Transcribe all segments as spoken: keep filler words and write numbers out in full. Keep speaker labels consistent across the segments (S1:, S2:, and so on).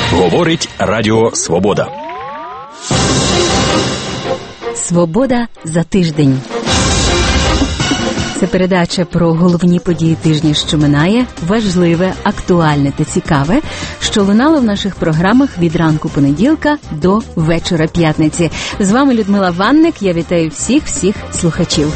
S1: Говорить Радіо Свобода.
S2: Свобода за тиждень. Це передача про головні події тижня, що минає, важливе, актуальне та цікаве, що лунало в наших програмах від ранку понеділка до вечора п'ятниці. З вами Людмила Ванник, я вітаю всіх-всіх слухачів.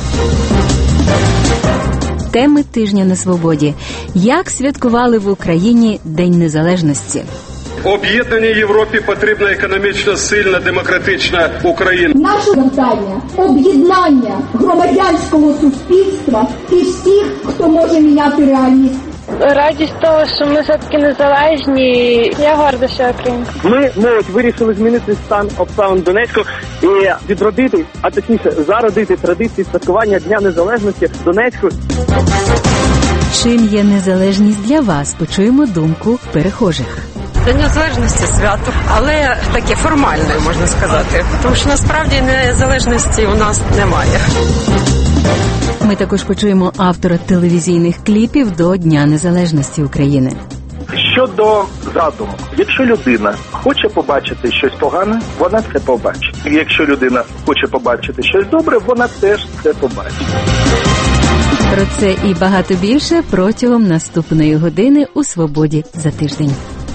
S2: Теми тижня на свободі. Як святкували в Україні День Незалежності?
S3: Об'єднаній Європі потрібна економічно сильна, демократична Україна.
S4: Наше завдання – об'єднання громадянського суспільства і всіх, хто може міняти реальність.
S5: Радість того, що ми все-таки незалежні. Я горда, що я українка.
S6: Ми, молодь, вирішили змінити стан обставин Донецьку і відродити, а точніше зародити традиції святкування Дня Незалежності Донецьку.
S2: Чим є незалежність для вас? Почуємо думку перехожих.
S7: День Незалежності свято, але таке формальне, можна сказати. Тому що насправді незалежності у нас немає.
S2: Ми також почуємо автора телевізійних кліпів до Дня Незалежності України.
S8: Щодо задуму, якщо людина хоче побачити щось погане, вона це побачить. Якщо людина хоче побачити щось добре, вона теж це побачить.
S2: Про це і багато більше протягом наступної години у «Свободі за тиждень».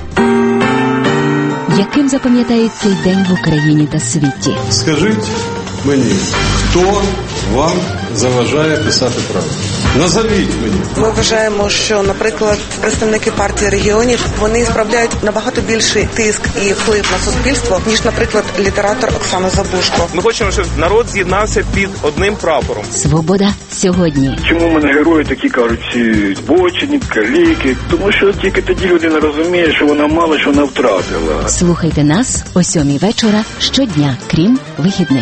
S2: Яким запам'ятають цей день в Україні та світі?
S9: Скажіть мені, хто вам заважає писати правду? Назовіть мені.
S10: Ми вважаємо, що, наприклад, представники партії регіонів, вони справляють набагато більший тиск і вплив на суспільство, ніж, наприклад, літератор Оксана Забужко.
S11: Ми хочемо, щоб народ з'єднався під одним прапором.
S2: Свобода сьогодні.
S12: Чому в мене герої такі, кажуть, ці збочені, каліки? Тому що тільки тоді людина розуміє, що вона мало що вона втратила.
S2: Слухайте нас о сьомій вечора щодня, крім вихідних.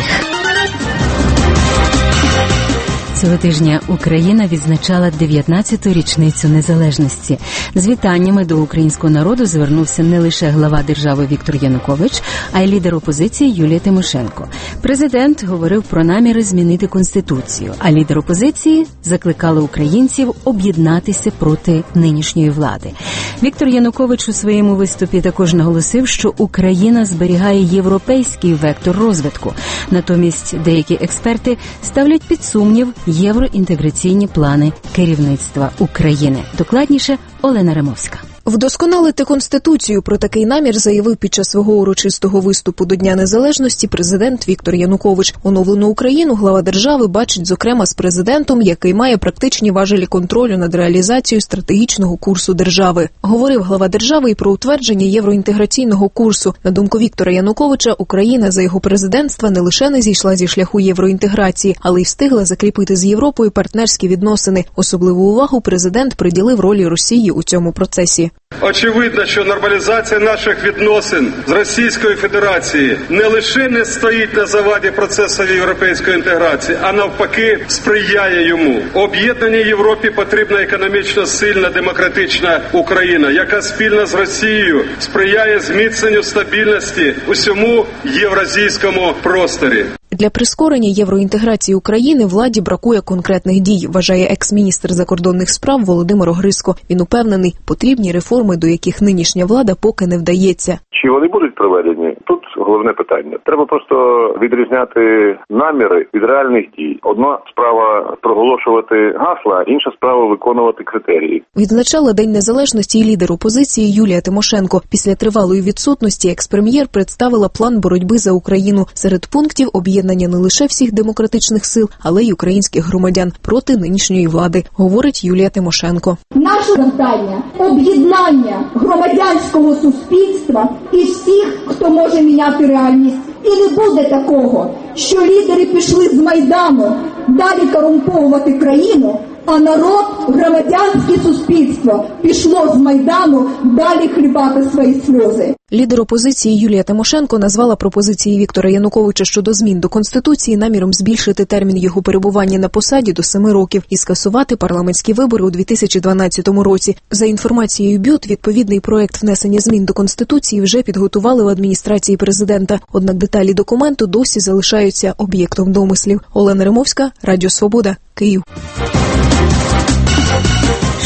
S2: Цього тижня Україна відзначала дев'ятнадцяту річницю незалежності. З вітаннями до українського народу звернувся не лише глава держави Віктор Янукович, а й лідер опозиції Юлія Тимошенко. Президент говорив про наміри змінити Конституцію, а лідер опозиції закликали українців об'єднатися проти нинішньої влади. Віктор Янукович у своєму виступі також наголосив, що Україна зберігає європейський вектор розвитку. Натомість деякі експерти ставлять під сумнів євроінтеграційні плани керівництва України. Докладніше Олена Ремовська.
S13: Вдосконалити Конституцію, про такий намір заявив під час свого урочистого виступу до Дня Незалежності президент Віктор Янукович. Оновлену Україну глава держави бачить, зокрема, з президентом, який має практичні важелі контролю над реалізацією стратегічного курсу держави. Говорив глава держави і про утвердження євроінтеграційного курсу. На думку Віктора Януковича, Україна за його президентства не лише не зійшла зі шляху євроінтеграції, але й встигла закріпити з Європою партнерські відносини. Особливу увагу президент приділив ролі Росії у цьому процесі.
S3: Очевидно, що нормалізація наших відносин з Російською Федерацією не лише не стоїть на заваді процесу європейської інтеграції, а навпаки сприяє йому. Об'єднаній Європі потрібна економічно сильна, демократична Україна, яка спільно з Росією сприяє зміцненню стабільності у всьому євразійському просторі.
S13: Для прискорення євроінтеграції України владі бракує конкретних дій, вважає екс-міністр закордонних справ Володимир Огризко. Він упевнений, потрібні реформи, до яких нинішня влада поки не вдається.
S8: Чи вони будуть проведені? Тут головне питання. Треба просто відрізняти наміри від реальних дій. Одна справа проголошувати гасла, інша справа виконувати критерії.
S13: Відзначала День Незалежності і лідер опозиції Юлія Тимошенко. Після тривалої відсутності екс-прем'єр представила план боротьби за Україну. Серед пунктів об'єднання не лише всіх демократичних сил, але й українських громадян проти нинішньої влади, говорить Юлія Тимошенко.
S4: Наше завдання – об'єднання громадянського суспільства і всіх, хто може міняти реальність. І не буде такого, що лідери пішли з Майдану далі корумповувати країну, а народ, громадянське суспільство пішло з Майдану далі хлібати свої сльози.
S13: Лідер опозиції Юлія Тимошенко назвала пропозиції Віктора Януковича щодо змін до Конституції наміром збільшити термін його перебування на посаді до семи років і скасувати парламентські вибори у дві тисячі дванадцятому році. За інформацією БЮТ, відповідний проект внесення змін до Конституції вже підготували в адміністрації президента. Однак деталі документу досі залишаються об'єктом домислів. Олена Ремовська, Радіо Свобода, Київ.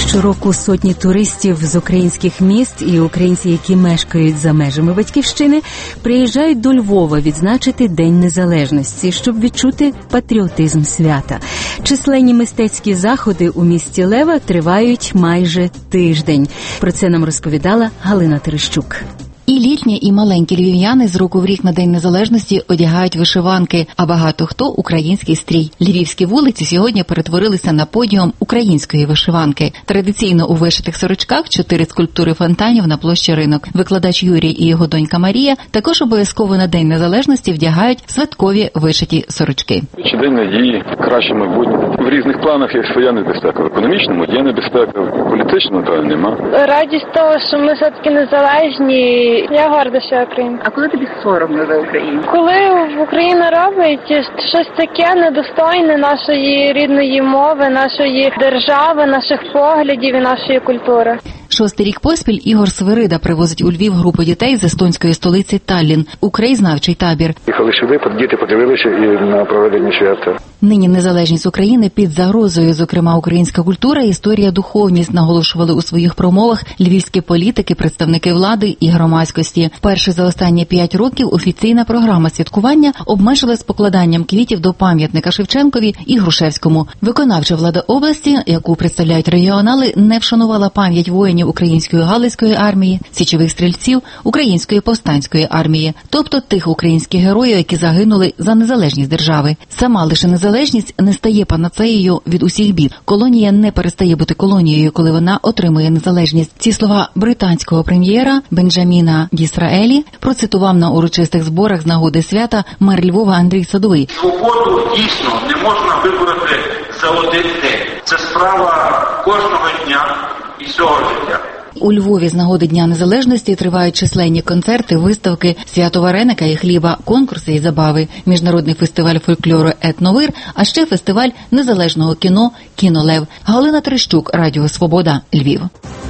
S2: Щороку сотні туристів з українських міст і українці, які мешкають за межами батьківщини, приїжджають до Львова відзначити День Незалежності, щоб відчути патріотизм свята. Численні мистецькі заходи у місті Лева тривають майже тиждень. Про це нам розповідала Галина Терещук.
S14: І літні, і маленькі львів'яни з року в рік на День Незалежності одягають вишиванки, а багато хто – український стрій. Львівські вулиці сьогодні перетворилися на подіум української вишиванки. Традиційно у вишитих сорочках чотири скульптури фонтанів на площі Ринок. Викладач Юрій і його донька Марія також обов'язково на День Незалежності вдягають святкові вишиті сорочки.
S15: Чи День надії, краще майбутнє. В різних планах є своя небезпека. В економічному є небезпека, в політичному, то нема.
S5: Радість того, що ми все-таки незалежні. Я горда, що я українка.
S16: А коли тобі соромно за Україну?
S5: Коли Україна робить щось таке недостойне нашої рідної мови, нашої держави, наших поглядів і нашої культури.
S14: Шостий рік поспіль Ігор Свирида привозить у Львів групу дітей з естонської столиці Таллін у краєзнавчий табір.
S12: Їхали сюди, діти подивилися і на проведення свята.
S14: Нині незалежність України під загрозою, зокрема українська культура, історія, духовність, наголошували у своїх промовах львівські політики, представники влади і громадськості. Вперше за останні п'ять років офіційна програма святкування обмежилась покладанням квітів до пам'ятника Шевченкові і Грушевському. Виконавча влада області, яку представляють регіонали, не вшанувала пам'ять воїнів української Галицької армії, січових стрільців, української повстанської армії, тобто тих українських героїв, які загинули за незалежність держави. Сама лише незалежність не стає панацеєю від усіх бід. Колонія не перестає бути колонією, коли вона отримує незалежність. Ці слова британського прем'єра Бенджаміна Дісраелі процитував на урочистих зборах з нагоди свята мер Львова Андрій Садовий.
S17: Свободу дійсно не можна вибороти за один день. Це справа кожного дня і всього життя.
S14: У Львові з нагоди Дня Незалежності тривають численні концерти, виставки, свято вареника і хліба, конкурси і забави, міжнародний фестиваль фольклору «Етновир», а ще фестиваль незалежного кіно «Кінолев». Галина Терещук, Радіо Свобода, Львів.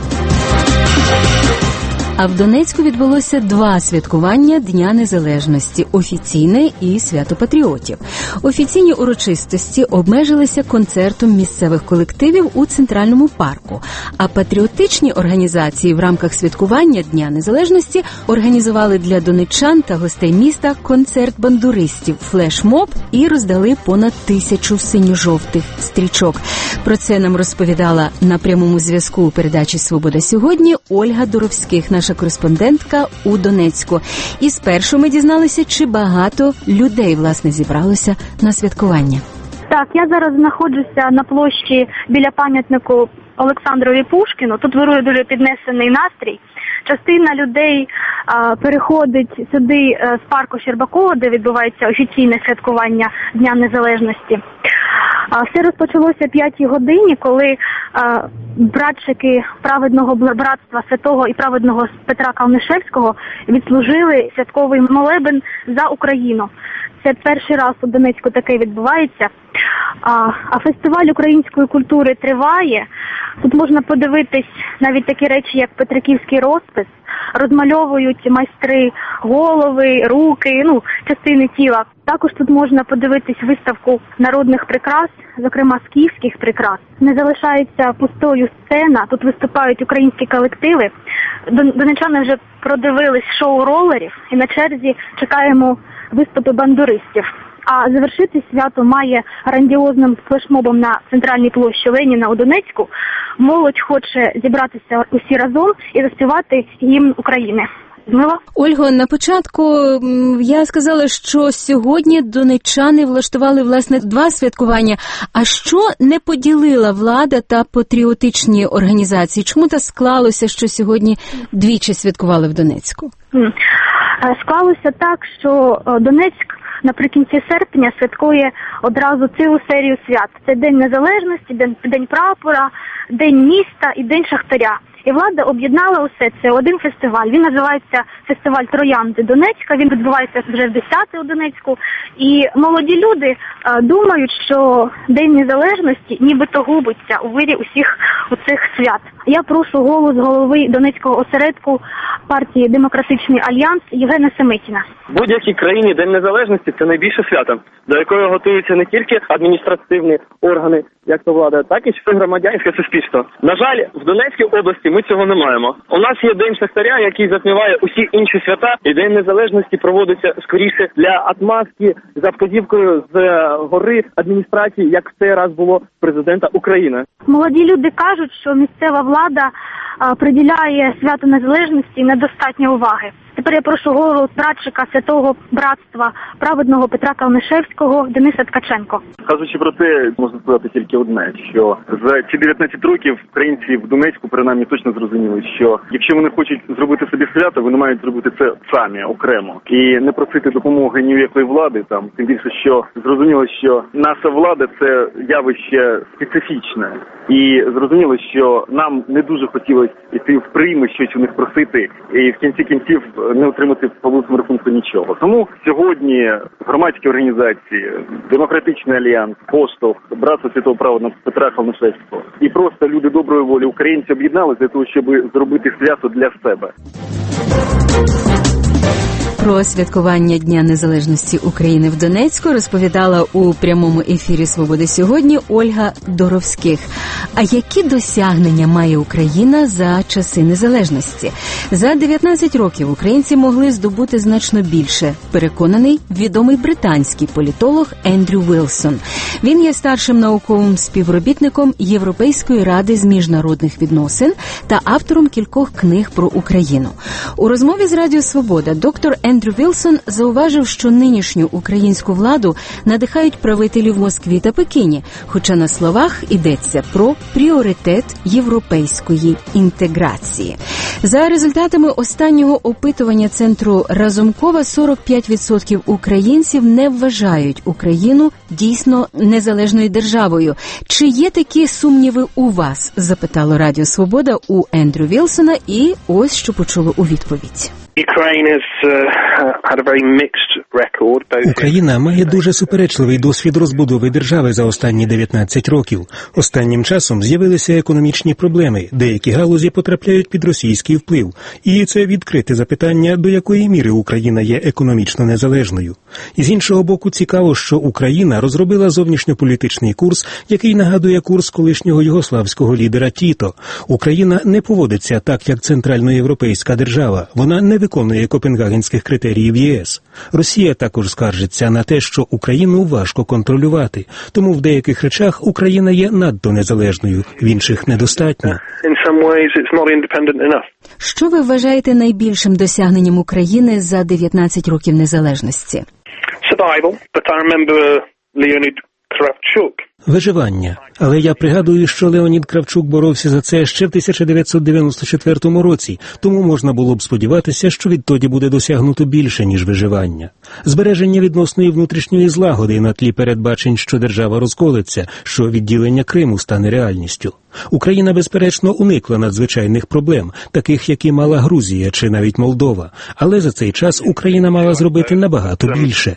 S2: А в Донецьку відбулося два святкування Дня Незалежності – офіційне і свято патріотів. Офіційні урочистості обмежилися концертом місцевих колективів у Центральному парку, а патріотичні організації в рамках святкування Дня Незалежності організували для донеччан та гостей міста концерт бандуристів, флешмоб і роздали понад тисячу синьо-жовтих стрічок. Про це нам розповідала на прямому зв'язку у передачі «Свобода сьогодні» Ольга Доровських, наша кореспондентка у Донецьку. І спершу ми дізналися, чи багато людей, власне, зібралося на святкування.
S18: Так, я зараз знаходжуся на площі біля пам'ятнику Олександрові Пушкіну. Тут вирує дуже піднесений настрій. Частина людей а, переходить сюди а, з парку Щербакова, де відбувається офіційне святкування Дня Незалежності. А, все розпочалося о п'ятій годині, коли а, братчики праведного братства Святого і праведного Петра Калнишевського відслужили святковий молебен за Україну. Це перший раз у Донецьку таке відбувається. А, а фестиваль української культури триває. Тут можна подивитись навіть такі речі, як петриківський розпис. Розмальовують майстри голови, руки, ну, частини тіла. Також тут можна подивитись виставку народних прикрас, зокрема скіфських прикрас. Не залишається пустою сцена, тут виступають українські колективи. Донеччани вже продивились шоу ролерів і на черзі чекаємо виступи бандуристів. А завершити свято має грандіозним флешмобом на центральній площі Леніна у Донецьку. Молодь хоче зібратися усі разом і заспівати гімн України. Змила?
S2: Ольго, на початку я сказала, що сьогодні донеччани влаштували, власне, два святкування. А що не поділила влада та патріотичні організації? Чому так склалося, що сьогодні двічі святкували в Донецьку?
S18: Склалося так, що Донецьк наприкінці серпня святкує одразу цілу серію свят. Це День Незалежності, День, День прапора, День міста і День шахтаря. І влада об'єднала усе це в один фестиваль. Він називається фестиваль Троянди Донецька. Він відбувається вже в десяте у Донецьку. І молоді люди а, думають, що День Незалежності нібито губиться у вирі усіх у цих свят. Я прошу голос голови Донецького осередку партії «Демократичний альянс» Євгена Семетіна.
S6: В будь-якій країні День Незалежності – це найбільше свято, до якого готуються не тільки адміністративні органи, як то влада, так і все громадянське суспільство. На жаль, в Донецькій області ми цього не маємо. У нас є День Шахтаря, який затміває усі інші свята, і День Незалежності проводиться скоріше для отмазки за вказівкою з гори адміністрації, як в цей раз було президента України.
S18: Молоді люди кажуть, що місцева влада а, приділяє свято Незалежності недостатньо уваги. Тепер я прошу голову братчика Святого Братства праведного Петра Калнишевського Дениса Ткаченко.
S8: Кажучи про те, можна сказати тільки одне, що за ці дев'ятнадцять років українці в Донецьку принаймні точно зрозуміли, що якщо вони хочуть зробити собі свято, вони мають зробити це самі, окремо. І не просити допомоги ні в якої влади, там, тим більше, що зрозуміло, що наша влада – це явище специфічне. І зрозуміло, що нам не дуже хотілося йти в прийми, щось у них просити, і в кінці кінців не отримати по великому рахунку нічого. Тому сьогодні громадські організації, Демократичний альянс, Поштовх, Братство Святого Праведного Петра Калнишевського і просто люди доброї волі українці об'єдналися для того, щоб зробити свято для себе.
S2: Про святкування Дня Незалежності України в Донецьку розповідала у прямому ефірі «Свободи сьогодні» Ольга Доровських. А які досягнення має Україна за часи незалежності? За дев'ятнадцять років українці могли здобути значно більше, переконаний відомий британський політолог Ендрю Вілсон. Він є старшим науковим співробітником Європейської ради з міжнародних відносин та автором кількох книг про Україну. У розмові з Радіо Свобода доктор Ендрю Вілсон зауважив, що нинішню українську владу надихають правителі в Москві та Пекіні, хоча на словах йдеться про пріоритет європейської інтеграції. За результатами останнього опитування центру Разумкова, сорок п'ять відсотків українців не вважають Україну дійсно незалежною державою. Чи є такі сумніви у вас? Запитало Радіо Свобода у Ендрю Вілсона, і ось що почуло у відповідь.
S19: Україна має дуже суперечливий досвід розбудови держави за останні дев'ятнадцять років. Останнім часом з'явилися економічні проблеми, деякі галузі потрапляють під російський вплив. І це відкрите запитання, до якої міри Україна є економічно незалежною. І з іншого боку цікаво, що Україна розробила зовнішньополітичний курс, який нагадує курс колишнього югославського лідера Тіто. Україна не поводиться так, як центральноєвропейська держава. Вона не виконує копенгагенських критеріїв ЄС. Росія також скаржиться на те, що Україну важко контролювати. Тому в деяких речах Україна є надто незалежною, в інших недостатньо.
S2: Що ви вважаєте найбільшим досягненням України за дев'ятнадцять років незалежності?
S12: Survival, but I remember Leonid Kravchuk.
S19: Виживання. Але я пригадую, що Леонід Кравчук боровся за це ще в тисяча дев'ятсот дев'яносто четвертому році, тому можна було б сподіватися, що відтоді буде досягнуто більше, ніж виживання. Збереження відносної внутрішньої злагоди на тлі передбачень, що держава розколеться, що відділення Криму стане реальністю. Україна, безперечно, уникла надзвичайних проблем, таких, які мала Грузія чи навіть Молдова. Але за цей час Україна мала зробити набагато більше.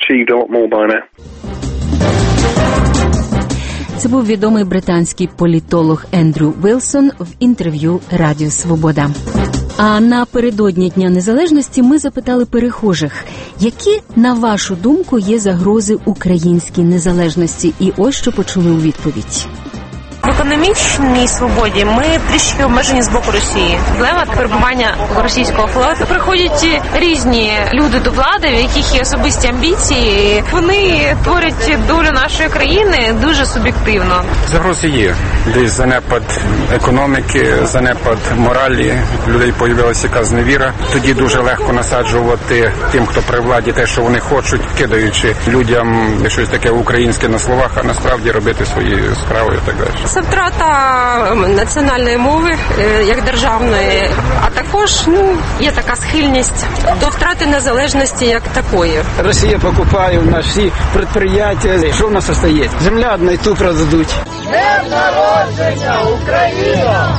S2: Це був відомий британський політолог Ендрю Вілсон в інтерв'ю Радіо Свобода. А напередодні Дня Незалежності ми запитали перехожих, які, на вашу думку, є загрози українській незалежності? І ось що почули у відповідь.
S20: В економічній свободі ми трішки обмежені з боку Росії. Проблема перебування російського флоту. Приходять різні люди до влади, в яких є особисті амбіції. Вони творять долю нашої країни дуже суб'єктивно.
S21: Загрози є. Десь занепад економіки, занепад моралі. У людей появилася якась зневіра. Тоді дуже легко насаджувати тим, хто при владі, те, що вони хочуть, кидаючи людям щось таке українське на словах, а насправді робити свої справи і так далі.
S7: Це втрата національної мови як державної, а також ну, є така схильність до втрати незалежності як такої.
S22: Росія покупає у нас всі підприємства. Що в нас остається? Земля одна і ту продадуть.
S23: Днем народження, Україна!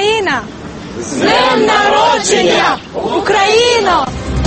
S23: Україна! З днем народження, Україно!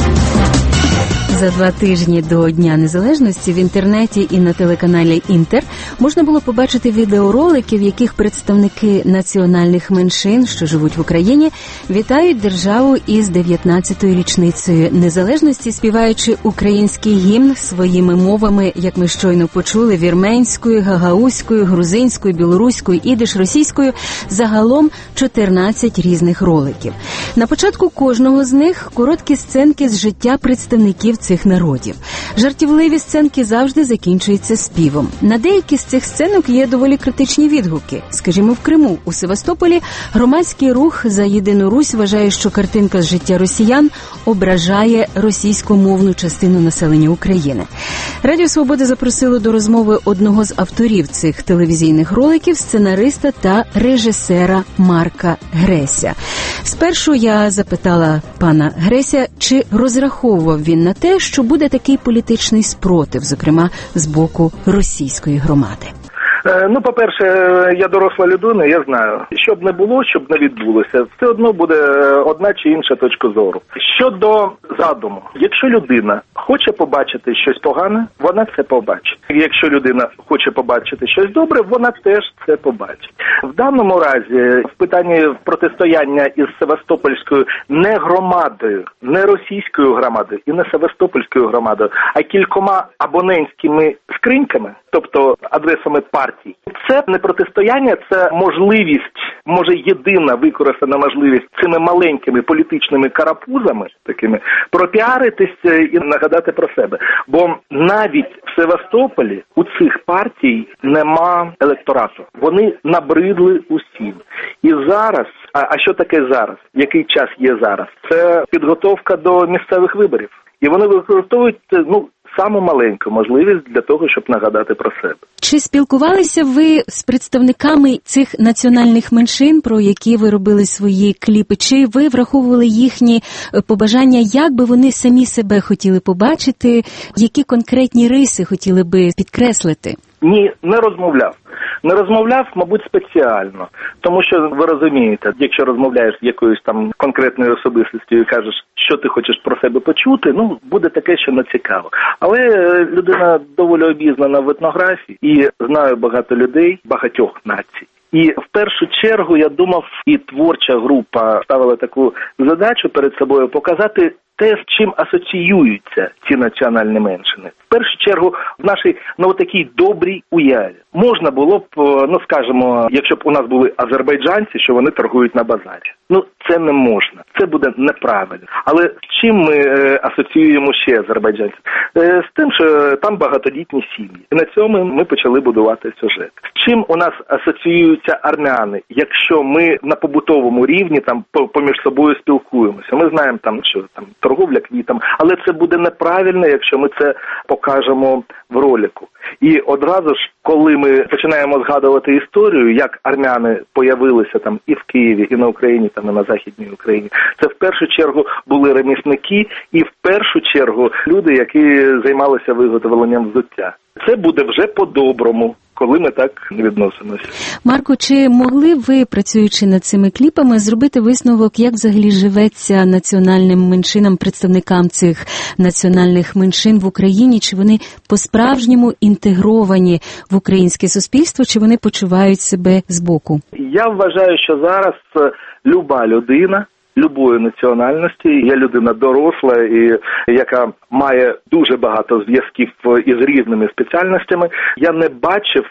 S2: За два тижні до Дня Незалежності в інтернеті і на телеканалі «Інтер» можна було побачити відеоролики, в яких представники національних меншин, що живуть в Україні, вітають державу із дев'ятнадцятою річницею незалежності, співаючи український гімн своїми мовами, як ми щойно почули, вірменською, гагаузькою, грузинською, білоруською, ідиш, російською, загалом чотирнадцять різних роликів. На початку кожного з них короткі сценки з життя представників цих народів. Жартівливі сценки завжди закінчуються співом. На деякі з цих сценок є доволі критичні відгуки. Скажімо, в Криму, у Севастополі, громадський рух «За єдину Русь» вважає, що картинка з життя росіян ображає російськомовну частину населення України. Радіо Свобода запросило до розмови одного з авторів цих телевізійних роликів, сценариста та режисера Марка Греся. Спершу я запитала пана Греся, чи розраховував він на те, що буде такий політичний спротив, зокрема, з боку російської громади.
S1: Ну, по-перше, я доросла людина, я знаю, що б не було, щоб не відбулося, все одно буде одна чи інша точка зору. Щодо задуму, якщо людина хоче побачити щось погане, вона це побачить. Якщо людина хоче побачити щось добре, вона теж це побачить. В даному разі, в питанні протистояння із Севастопольською не громадою, не російською громадою і не Севастопольською громадою, а кількома абонентськими скриньками, тобто адресами партій, це не протистояння, це можливість, може єдина використана можливість цими маленькими політичними карапузами, такими, пропіаритися і нагадати про себе. Бо навіть в Севастополі у цих партій нема електорату. Вони набридли усім. І зараз, а, а що таке зараз? Який час є зараз? Це підготовка до місцевих виборів. І вони використовують, ну, саму маленьку можливість для того, щоб нагадати про себе.
S2: Чи спілкувалися ви з представниками цих національних меншин, про які ви робили свої кліпи? Чи ви враховували їхні побажання, як би вони самі себе хотіли побачити, які конкретні риси хотіли би підкреслити?
S1: Ні, не розмовляв. Не розмовляв, мабуть, спеціально. Тому що, ви розумієте, якщо розмовляєш з якоюсь там конкретною особистістю і кажеш, що ти хочеш про себе почути, ну, буде таке, що не цікаво. Але людина доволі обізнана в етнографії і знаю багато людей, багатьох націй. І в першу чергу, я думав, і творча група ставила таку задачу перед собою показати те, з чим асоціюються ці національні меншини. В першу чергу, в нашій, ну, такій добрій уяві. Можна було б, ну, скажімо, якщо б у нас були азербайджанці, що вони торгують на базарі. Ну, це не можна. Це буде неправильно. Але з чим ми е, асоціюємо ще азербайджанців? Е, з тим, що там багатодітні сім'ї. І на цьому ми почали будувати сюжет. З чим у нас асоціюються армяни, якщо ми на побутовому рівні там поміж собою спілкуємося? Ми знаємо там, що там торговля квітами, але це буде неправильно, якщо ми це покажемо в ролику. І одразу ж, коли ми починаємо згадувати історію, як армяни появилися там і в Києві, і на Україні, там і на Західній Україні, це в першу чергу були ремісники і в першу чергу люди, які займалися виготовленням взуття. Це буде вже по-доброму, коли ми так відносимося.
S2: Марко, чи могли ви, працюючи над цими кліпами, зробити висновок, як взагалі живеться національним меншинам, представникам цих національних меншин в Україні? Чи вони по-справжньому інтегровані в українське суспільство, чи вони почувають себе збоку?
S1: Я вважаю, що зараз люба людина, любої національності, я людина доросла, і яка має дуже багато зв'язків із різними спеціальностями, я не бачив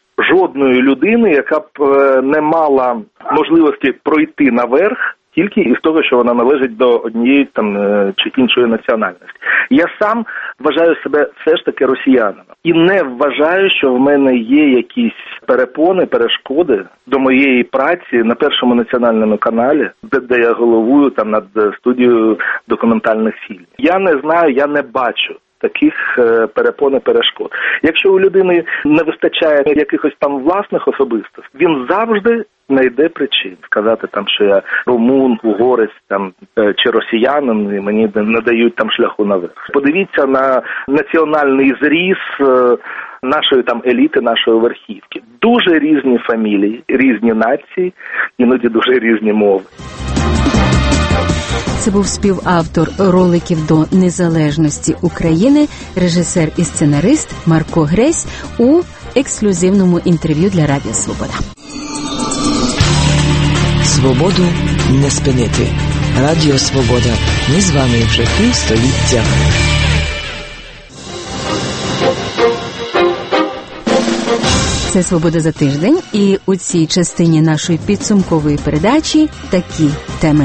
S1: жодної людини, яка б не мала можливості пройти наверх тільки із того, що вона належить до однієї там чи іншої національності. Я сам вважаю себе все ж таки росіянином. І не вважаю, що в мене є якісь перепони, перешкоди до моєї праці на Першому національному каналі, де, де я головую там над студією документальних фільмів. Я не знаю, я не бачу таких перепон і перешкод. Якщо у людини не вистачає якихось там власних особистостей, він завжди знайде причин сказати там, що я румун, угорець там чи росіянин, і мені не дають там шляху наверх. Подивіться на національний зріз нашої там еліти, нашої верхівки. Дуже різні фамілії, різні нації, іноді дуже різні мови.
S2: Це був співавтор роликів до незалежності України, режисер і сценарист Марко Гресь у ексклюзивному інтерв'ю для Радіо Свобода.
S9: Свободу не спинити. Радіо Свобода. Ми з вами вже півстоліття.
S2: Це «Свобода за тиждень», і у цій частині нашої підсумкової передачі такі теми.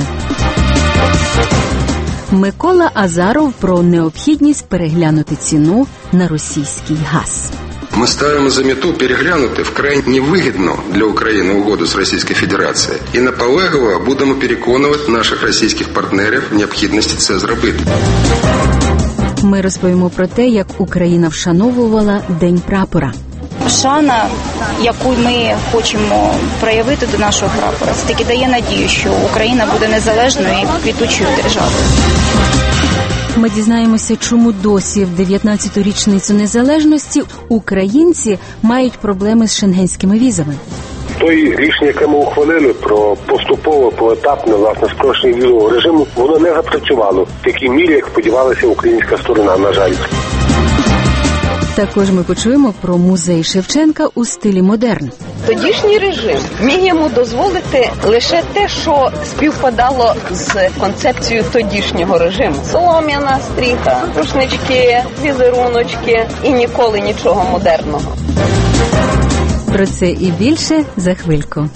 S2: Микола Азаров про необхідність переглянути ціну на російський газ.
S10: Ми ставимо за мету переглянути вкрай невигідну для України угоду з Російською Федерацією і наполегливо будемо переконувати наших російських партнерів в необхідності це зробити.
S2: Ми розповімо про те, як Україна вшановувала День прапора.
S11: Шана, яку ми хочемо проявити до нашого прапора, це таки дає надію, що Україна буде незалежною і квітучою державою.
S2: Ми дізнаємося, чому досі в дев'ятнадцяту річницю незалежності українці мають проблеми з шенгенськими візами.
S24: Той рішення, яке ми ухвалили про поступово, поетапне, власне, спрощення візового режиму, воно не запрацювало в такій мірі, як сподівалася українська сторона, на жаль.
S2: Також ми почуємо про музей Шевченка у стилі модерн.
S25: Тодішній режим міг йому дозволити лише те, що співпадало з концепцією тодішнього режиму. Солом'яна стріха, рушнички, візеруночки і ніколи нічого модерного.
S2: Про це і більше за хвильку.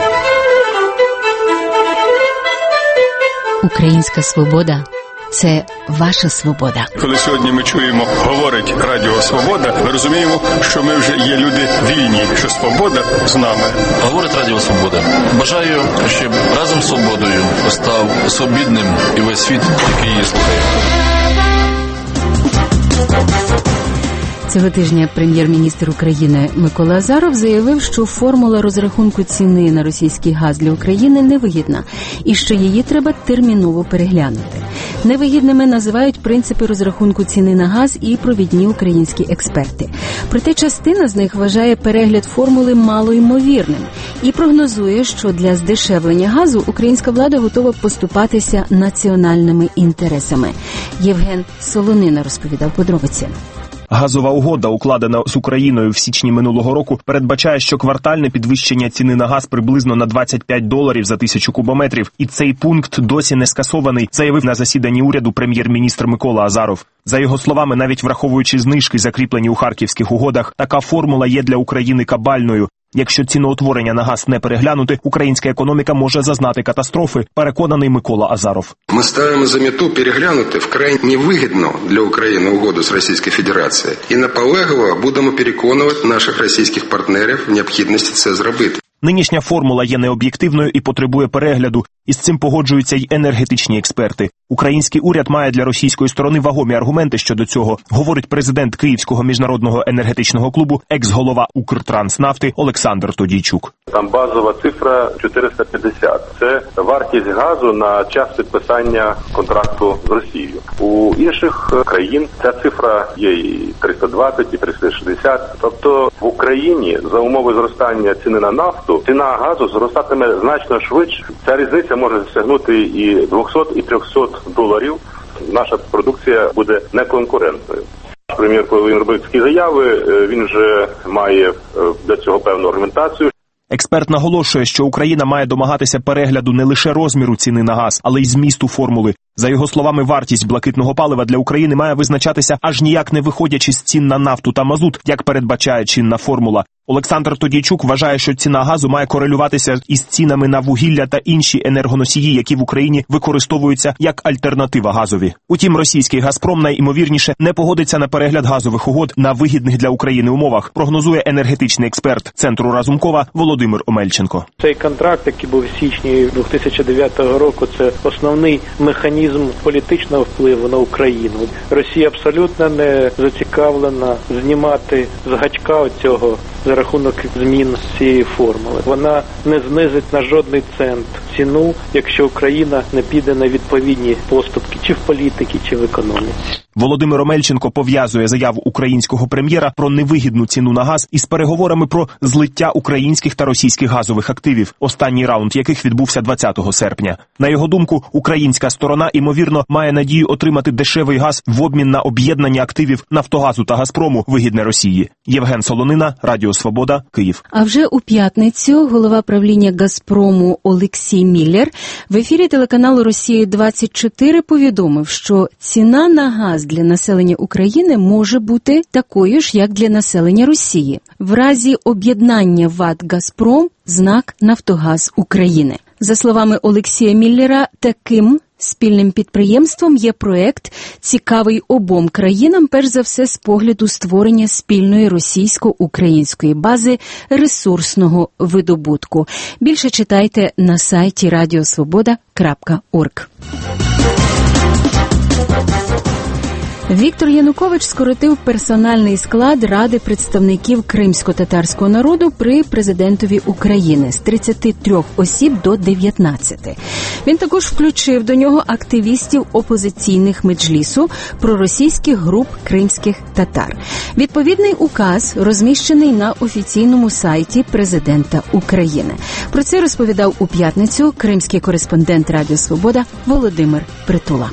S2: Українська свобода – це ваша свобода.
S3: Коли сьогодні ми чуємо, говорить Радіо Свобода, ми розуміємо, що ми вже є люди вільні, що свобода з нами.
S26: Говорить Радіо Свобода. Бажаю, щоб разом з свободою став свобідним і весь світ, який її слухає.
S2: Цього тижня прем'єр-міністр України Микола Азаров заявив, що формула розрахунку ціни на російський газ для України невигідна і що її треба терміново переглянути. Невигідними називають принципи розрахунку ціни на газ і провідні українські експерти. Проте частина з них вважає перегляд формули малоймовірним і прогнозує, що для здешевлення газу українська влада готова поступатися національними інтересами. Євген Солонина розповідав подробиці.
S27: Газова угода, укладена з Україною в січні минулого року, передбачає щоквартальне підвищення ціни на газ приблизно на двадцять п'ять доларів за тисячу кубометрів. І цей пункт досі не скасований, заявив на засіданні уряду прем'єр-міністр Микола Азаров. За його словами, навіть враховуючи знижки, закріплені у харківських угодах, така формула є для України кабальною. Якщо ціноутворення на газ не переглянути, українська економіка може зазнати катастрофи, переконаний Микола Азаров.
S10: Ми ставимо за мету переглянути вкрай невигідну для України угоду з Російською Федерацією і наполегливо будемо переконувати наших російських партнерів в необхідності це зробити.
S27: Нинішня формула є необ'єктивною і потребує перегляду, і з цим погоджуються й енергетичні експерти. Український уряд має для російської сторони вагомі аргументи щодо цього, говорить президент Київського міжнародного енергетичного клубу, екс-голова Укртранснафти Олександр Тодійчук.
S28: Там базова цифра чотириста п'ятдесят. Це вартість газу на час підписання контракту з Росією. У інших країн ця цифра є і триста двадцять, і триста шістдесят. Тобто в Україні за умови зростання ціни на нафту, ціна газу зростатиме значно швидше. Ця різниця може досягнути і двісті, і триста доларів. Наша продукція буде неконкурентною. Прем'єр, коли він робив такі заяви, він вже має для цього певну аргументацію.
S27: Експерт наголошує, що Україна має домагатися перегляду не лише розміру ціни на газ, але й змісту формули. За його словами, вартість блакитного палива для України має визначатися аж ніяк не виходячи з цін на нафту та мазут, як передбачає чинна формула. Олександр Тодійчук вважає, що ціна газу має корелюватися із цінами на вугілля та інші енергоносії, які в Україні використовуються як альтернатива газові. Утім, російський «Газпром» найімовірніше не погодиться на перегляд газових угод на вигідних для України умовах, прогнозує енергетичний експерт Центру Разумкова Володимир Омельченко.
S29: Цей контракт, який був в січні дві тисячі дев'ятого року, це основний механізм політичного впливу на Україну. Росія абсолютно не зацікавлена знімати з гачка оцього за рахунок змін цієї формули. Вона не знизить на жодний цент ціну, якщо Україна не піде на відповідні поступки чи в політиці, чи в економіці.
S27: Володимир Омельченко пов'язує заяву українського прем'єра про невигідну ціну на газ із переговорами про злиття українських та російських газових активів, останній раунд яких відбувся двадцятого серпня. На його думку, українська сторона, імовірно, має надію отримати дешевий газ в обмін на об'єднання активів «Нафтогазу» та «Газпрому», вигідне Росії. Євген Солонина, Радіо Свобода, Київ.
S2: А вже у п'ятницю голова правління «Газпрому» Олексій Міллер в ефірі телеканалу «Росія двадцять чотири» повідомив, що ціна на газ для населення України може бути такою ж, як для населення Росії. В разі об'єднання ВАТ «Газпром» знак «Нафтогаз України». За словами Олексія Міллера, таким спільним підприємством є проект, цікавий обом країнам, перш за все з погляду створення спільної російсько-української бази ресурсного видобутку. Більше читайте на сайті радіосвобода крапка орг. Віктор Янукович скоротив персональний склад Ради представників кримсько-татарського народу при президентові України з тридцяти трьох осіб до дев'ятнадцяти. Він також включив до нього активістів опозиційних меджлісу проросійських груп кримських татар. Відповідний указ розміщений на офіційному сайті президента України. Про це розповідав у п'ятницю кримський кореспондент Радіо Свобода Володимир Притула.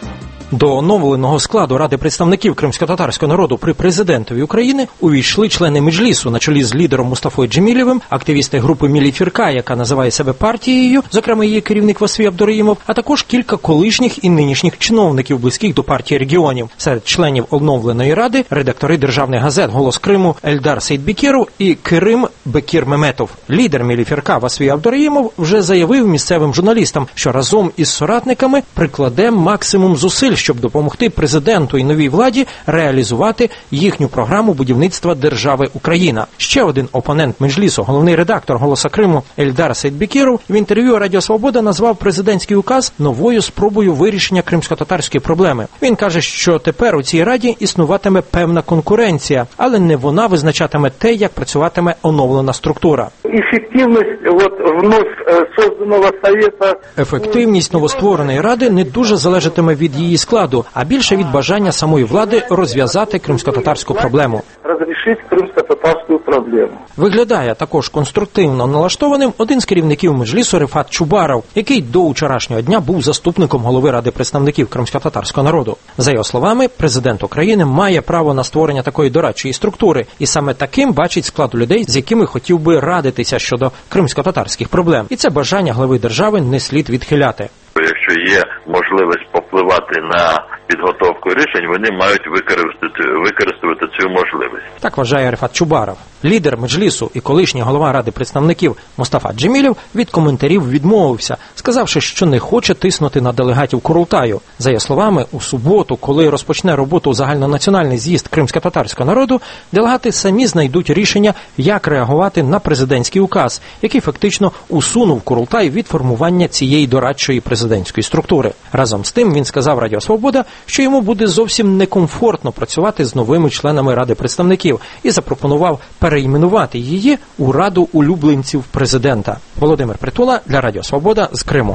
S4: До оновленого складу Ради представників кримсько-татарського народу при президентові України увійшли члени Меджлісу на чолі з лідером Мустафою Джемілєвим, активісти групи Мілі Фірка, яка називає себе партією, зокрема її керівник Васві Абдур'їмов, а також кілька колишніх і нинішніх чиновників, близьких до партії регіонів. Серед членів оновленої ради редактори державних газет «Голос Криму» Ельдар Сейдбекіров і Керим Бекір Меметов. Лідер Мілі Фірка Васві Абдур'їмов вже заявив місцевим журналістам, що разом із соратниками прикладе максимум зусиль, щоб допомогти президенту і новій владі реалізувати їхню програму будівництва держави Україна. Ще один опонент Меджлісу, головний редактор «Голоса Криму» Ельдар Сейдбекіров в інтерв'ю Радіо Свобода назвав президентський указ новою спробою вирішення кримсько-татарської проблеми. Він каже, що тепер у цій раді існуватиме певна конкуренція, але не вона визначатиме те, як працюватиме оновлена структура.
S5: Ефективність от вновь созданого совета...
S4: Ефективність новоствореної ради не дуже залежатиме від її складу, а більше від бажання самої влади розв'язати кримсько-татарську проблему.
S5: Розрішити кримсько-татарську проблему.
S4: Виглядає також конструктивно налаштованим один з керівників Меджлісу Рефат Чубаров, який до вчорашнього дня був заступником голови Ради представників кримсько-татарського народу. За його словами, президент України має право на створення такої дорадчої структури, і саме таким бачить склад людей, з якими хотів би радитися щодо кримсько-татарських проблем. І це бажання глави держави не слід відхиляти.
S6: Якщо є можливість попливати на підготовку рішень, вони мають використати, використати цю можливість.
S4: Так вважає Рефат Чубаров. Лідер Меджлісу і колишній голова Ради представників Мустафа Джемілєв від коментарів відмовився, сказавши, що не хоче тиснути на делегатів Курултаю. За його словами, у суботу, коли розпочне роботу загальнонаціональний з'їзд кримсько-татарського народу, делегати самі знайдуть рішення, як реагувати на президентський указ, який фактично усунув Курултай від формування цієї дорадчої президентської структури. Разом з тим він сказав Радіо Свобода, що йому буде зовсім некомфортно працювати з новими членами Ради представників і запропонував перейменувати її у Раду улюбленців президента. Володимир Притула для Радіо Свобода з Криму.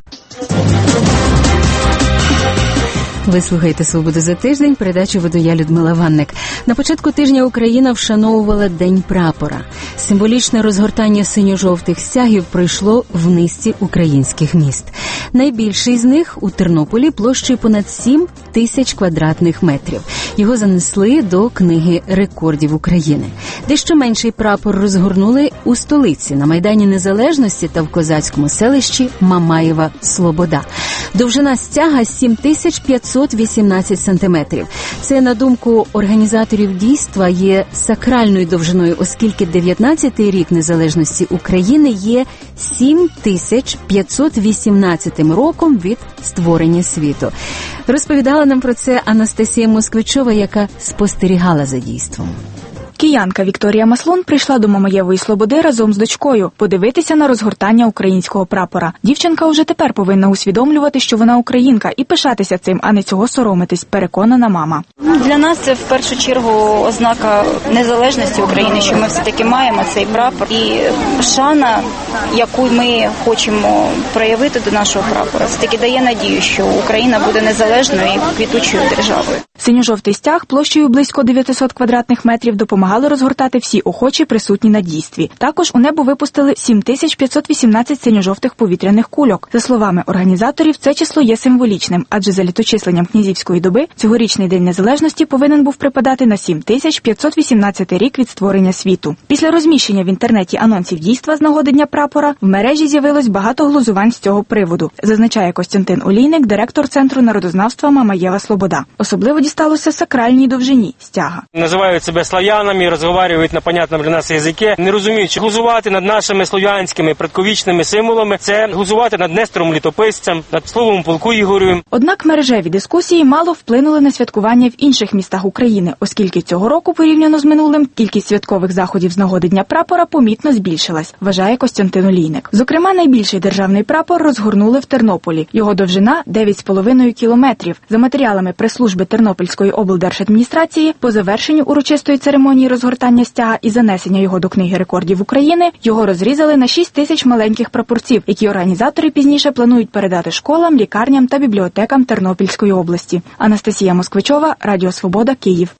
S2: Ви слухаєте «Свободу за тиждень», передачу веду я, Людмила Ванник. На початку тижня Україна вшановувала День прапора. Символічне розгортання синьо-жовтих стягів пройшло в низці українських міст. Найбільший з них у Тернополі площею понад сім тисяч квадратних метрів. Його занесли до книги рекордів України. Дещо менший прапор розгорнули у столиці, на Майдані Незалежності та в козацькому селищі Мамаєва Слобода. Довжина стяга сім тисяч п'ятсот вісімнадцять сантиметрів. Це, на думку організаторів дійства, є сакральною довжиною, оскільки дев'ятнадцятий рік незалежності України є сім тисяч п'ятсот вісімнадцятим роком від створення світу. Розповідала нам про це Анастасія Москвичова, яка спостерігала за дійством.
S8: Киянка Вікторія Маслун прийшла до Мамаєвої Слободи разом з дочкою подивитися на розгортання українського прапора. Дівчинка уже тепер повинна усвідомлювати, що вона українка, і пишатися цим, а не цього соромитись, переконана мама.
S11: Для нас це в першу чергу ознака незалежності України, що ми все-таки маємо цей прапор. І шана, яку ми хочемо проявити до нашого прапора, це таки дає надію, що Україна буде незалежною і квітучою державою.
S8: Синьо-жовтий стяг площею близько дев'ятисот квадратних метрів допомагали розгортати всі охочі, присутні на дійстві. Також у небо випустили сім тисяч п'ятсот вісімнадцять синьо-жовтих повітряних кульок. За словами організаторів, це число є символічним, адже за літочисленням князівської доби цьогорічний День Незалежності повинен був припадати на сім тисяч п'ятсот вісімнадцятий рік від створення світу. Після розміщення в інтернеті анонсів дійства з нагоди Дня прапора в мережі з'явилось багато глузувань з цього приводу, зазначає Костянтин Олійник, директор Центру народознавства «Мамаєва Слобода». Особливо дісталося сакральній довжині стяга.
S12: Називають себе слав'янами, розмовляють на понятному для нас язикі, не розуміючи, глузувати над нашими слов'янськими предковічними символами – це глузувати над Нестором Літописцем, над словом полку Ігоревим.
S8: Однак мережеві дискусії мало вплинули на святкування в інших містах України, оскільки цього року, порівняно з минулим, кількість святкових заходів з нагоди Дня прапора помітно збільшилась, вважає Костянтин Олійник. Зокрема, найбільший державний прапор розгорнули в Тернополі. Його довжина – дев'ять з половиною кілометрів. За матеріалами прес-служби Тернопільської облдержадміністрації, по завершенню урочистої церемонії розгортання стяга і занесення його до Книги рекордів України, його розрізали на шість тисяч маленьких прапорців, які організатори пізніше планують передати школам, лікарням та бібліотекам Тернопільської області. Анастасія Москвичова, Радіо Свобода, Київ.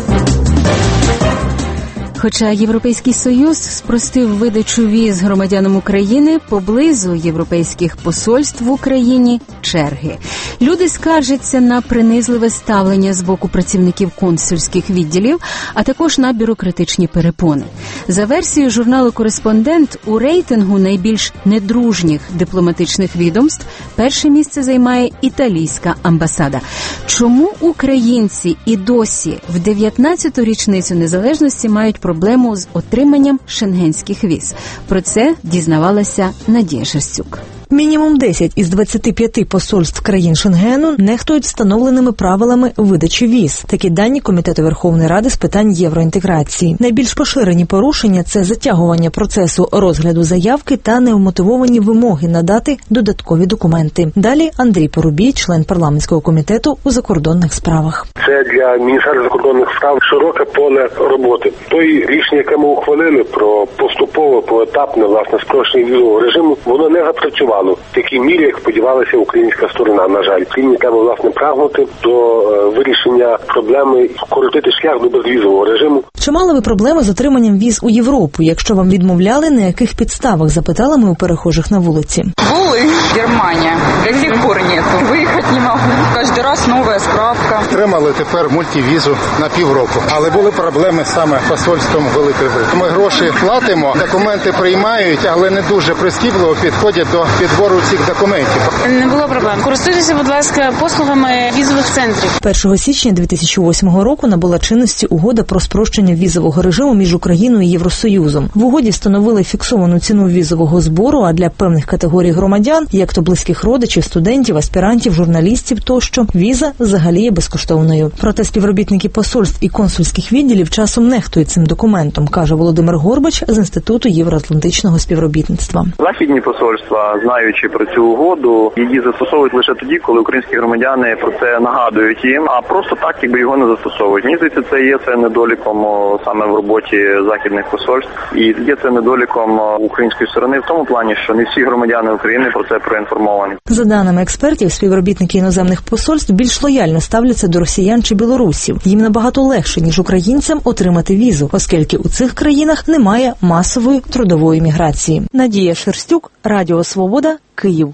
S2: Хоча Європейський Союз спростив видачу віз громадянам України, поблизу європейських посольств в Україні – черги. Люди скаржаться на принизливе ставлення з боку працівників консульських відділів, а також на бюрократичні перепони. За версією журналу «Кореспондент», у рейтингу найбільш недружніх дипломатичних відомств перше місце займає італійська амбасада. Чому українці і досі в дев'ятнадцяту річницю незалежності мають проблему з отриманням шенгенських віз? Про це дізнавалася Надія Шерстюк.
S13: Мінімум десять із двадцяти п'яти посольств країн Шенгену нехтують встановленими правилами видачі віз. Такі дані Комітету Верховної Ради з питань євроінтеграції. Найбільш поширені порушення – це затягування процесу розгляду заявки та неумотивовані вимоги надати додаткові документи. Далі Андрій Порубій, член парламентського комітету у закордонних справах.
S24: Це для Міністерства закордонних справ широке поле роботи. Той рішення, яке ми ухвалили про поступове, поетапне, власне, спрощення візового режиму, воно не запрацювало в такій мірі, як сподівалася українська сторона. На жаль, Україні треба, власне, прагнути до е, вирішення проблеми, скоротити шлях до безвізового режиму.
S13: Чи мали ви проблеми з отриманням віз у Європу? Якщо вам відмовляли, на яких підставах, запитали ми у перехожих на вулиці.
S14: Були. Германія. До сих пор нету. Виїхати не можу. Кожен раз нова справка.
S15: Отримали тепер мультивізу на півроку. Але були проблеми саме з посольством Великої Британії. Ми гроші платимо, документи приймають, але не дуже прискіпливо підходять до підбору цих документів.
S20: Не було проблем. Користуйтеся, будь ласка, послугами візових центрів.
S13: першого січня дві тисячі восьмого року набула чинності угода про спрощення візового режиму між Україною і Євросоюзом. В угоді встановили фіксовану ціну візового збору, а для певних категорій громадян, як то близьких родичів, студентів, аспірантів, журналістів тощо, віза взагалі є безкоштовною. Проте співробітники посольств і консульських відділів часом нехтують цим документом, каже Володимир Горбач з Інституту євроатлантичного співробітництва.
S16: Західні посольства, знаючи про цю угоду, її застосовують лише тоді, коли українські громадяни про це нагадують їм, а просто так, якби його не застосовують. Мені здається, це є це недоліком саме в роботі західних посольств, і є це недоліком української сторони в тому плані, що не всі громадяни України про це проінформовані.
S13: За даними експертів, співробітники іноземних посольств більш лояльно ставляться до росіян чи білорусів. Їм набагато легше, ніж українцям, отримати візу, оскільки у цих країнах немає масової трудової міграції. Надія Шерстюк, Радіо Свобода, Київ.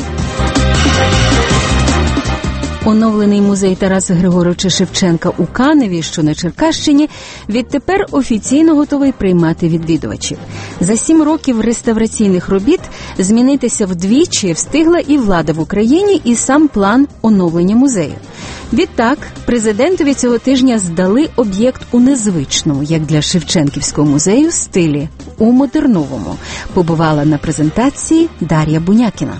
S2: Оновлений музей Тараса Григоровича Шевченка у Каневі, що на Черкащині, відтепер офіційно готовий приймати відвідувачів. За сім років реставраційних робіт змінитися вдвічі встигла і влада в Україні, і сам план оновлення музею. Відтак, президентові цього тижня здали об'єкт у незвичному, як для Шевченківського музею, стилі, у модерновому. Побувала на презентації Дар'я Бунякіна.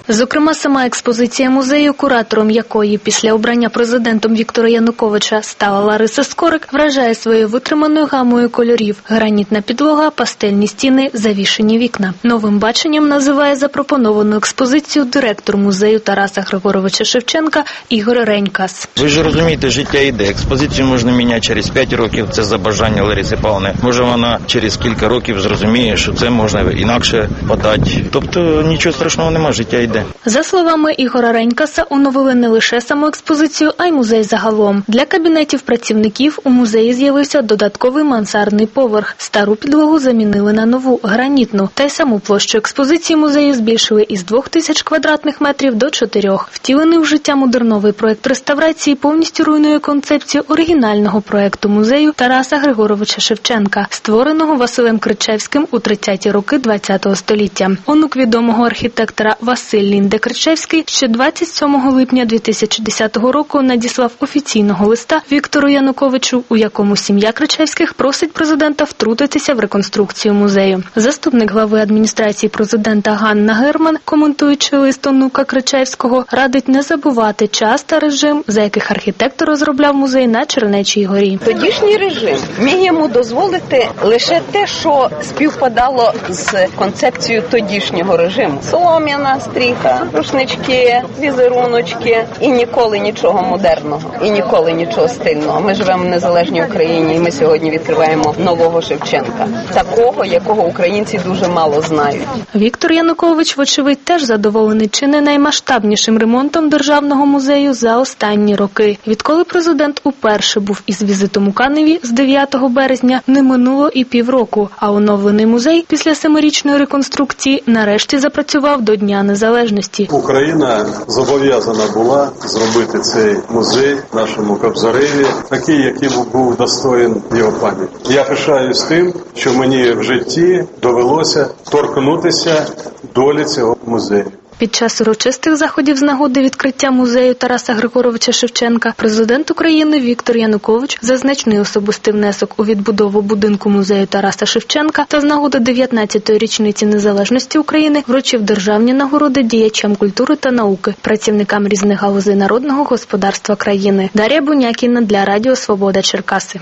S1: Зокрема, сама експозиція музею, куратором якої після обрання президентом Віктора Януковича стала Лариса Скорик, вражає своєю витриманою гамою кольорів: гранітна підлога, пастельні стіни, завішені вікна. Новим баченням називає запропоновану експозицію директор музею Тараса Григоровича Шевченка Ігор Ренькас.
S7: Ви ж розумієте, життя йде. Експозицію можна міняти через п'ять років, це за бажання Лариси Павлівни. Може вона через кілька років зрозуміє, що це можна інакше подати. Тобто нічого страшного немає, життя йде.
S1: За словами Ігора Ренькаса, оновили не лише саму експозицію, а й музей загалом. Для кабінетів працівників у музеї з'явився додатковий мансардний поверх. Стару підлогу замінили на нову, гранітну. Та й саму площу експозиції музею збільшили із двох тисяч квадратних метрів до чотирьох. Втілений в життя модерновий проєкт реставрації повністю руйнує концепцію оригінального проєкту музею Тараса Григоровича Шевченка, створеного Василем Кричевським у тридцяті роки ХХ століття. Онук відомого архітектора Василь Лінде-Кричевський ще двадцять сьомого липня дві тисячі десятого року надіслав офіційного листа Віктору Януковичу, у якому сім'я Кричевських просить президента втрутитися в реконструкцію музею. Заступник глави адміністрації президента Ганна Герман, коментуючи лист онука Кричевського, радить не забувати час та режим, за яких архітектор розробляв музей на Чернечій горі.
S25: Тодішній режим міг йому дозволити лише те, що співпадало з концепцією тодішнього режиму. Солом'яна стріха, рушнички, візеруночки і ніколи нічого модерного, і ніколи нічого стильного. Ми живемо в незалежній Україні, і ми сьогодні відкриваємо нового Шевченка. Такого, якого українці дуже мало знають.
S1: Віктор Янукович, вочевидь, теж задоволений чи не наймасштабнішим ремонтом Державного музею за останні роки. Відколи президент уперше був із візитом у Каневі з дев'ятого березня, не минуло і півроку, а оновлений музей після семирічної реконструкції нарешті запрацював до Дня Незалежності.
S28: Україна зобов'язана була зробити цей музей нашому Кобзареві, такий, який був достоїн його пам'яті. Я пишаюсь тим, що мені в житті довелося торкнутися долі цього музею.
S1: Під час урочистих заходів з нагоди відкриття музею Тараса Григоровича Шевченка президент України Віктор Янукович за значний особистий внесок у відбудову будинку музею Тараса Шевченка та з нагоди дев'ятнадцятої річниці незалежності України вручив державні нагороди діячам культури та науки, працівникам різних галузей народного господарства країни. Дар'я Бунякіна для Радіо Свобода, Черкаси.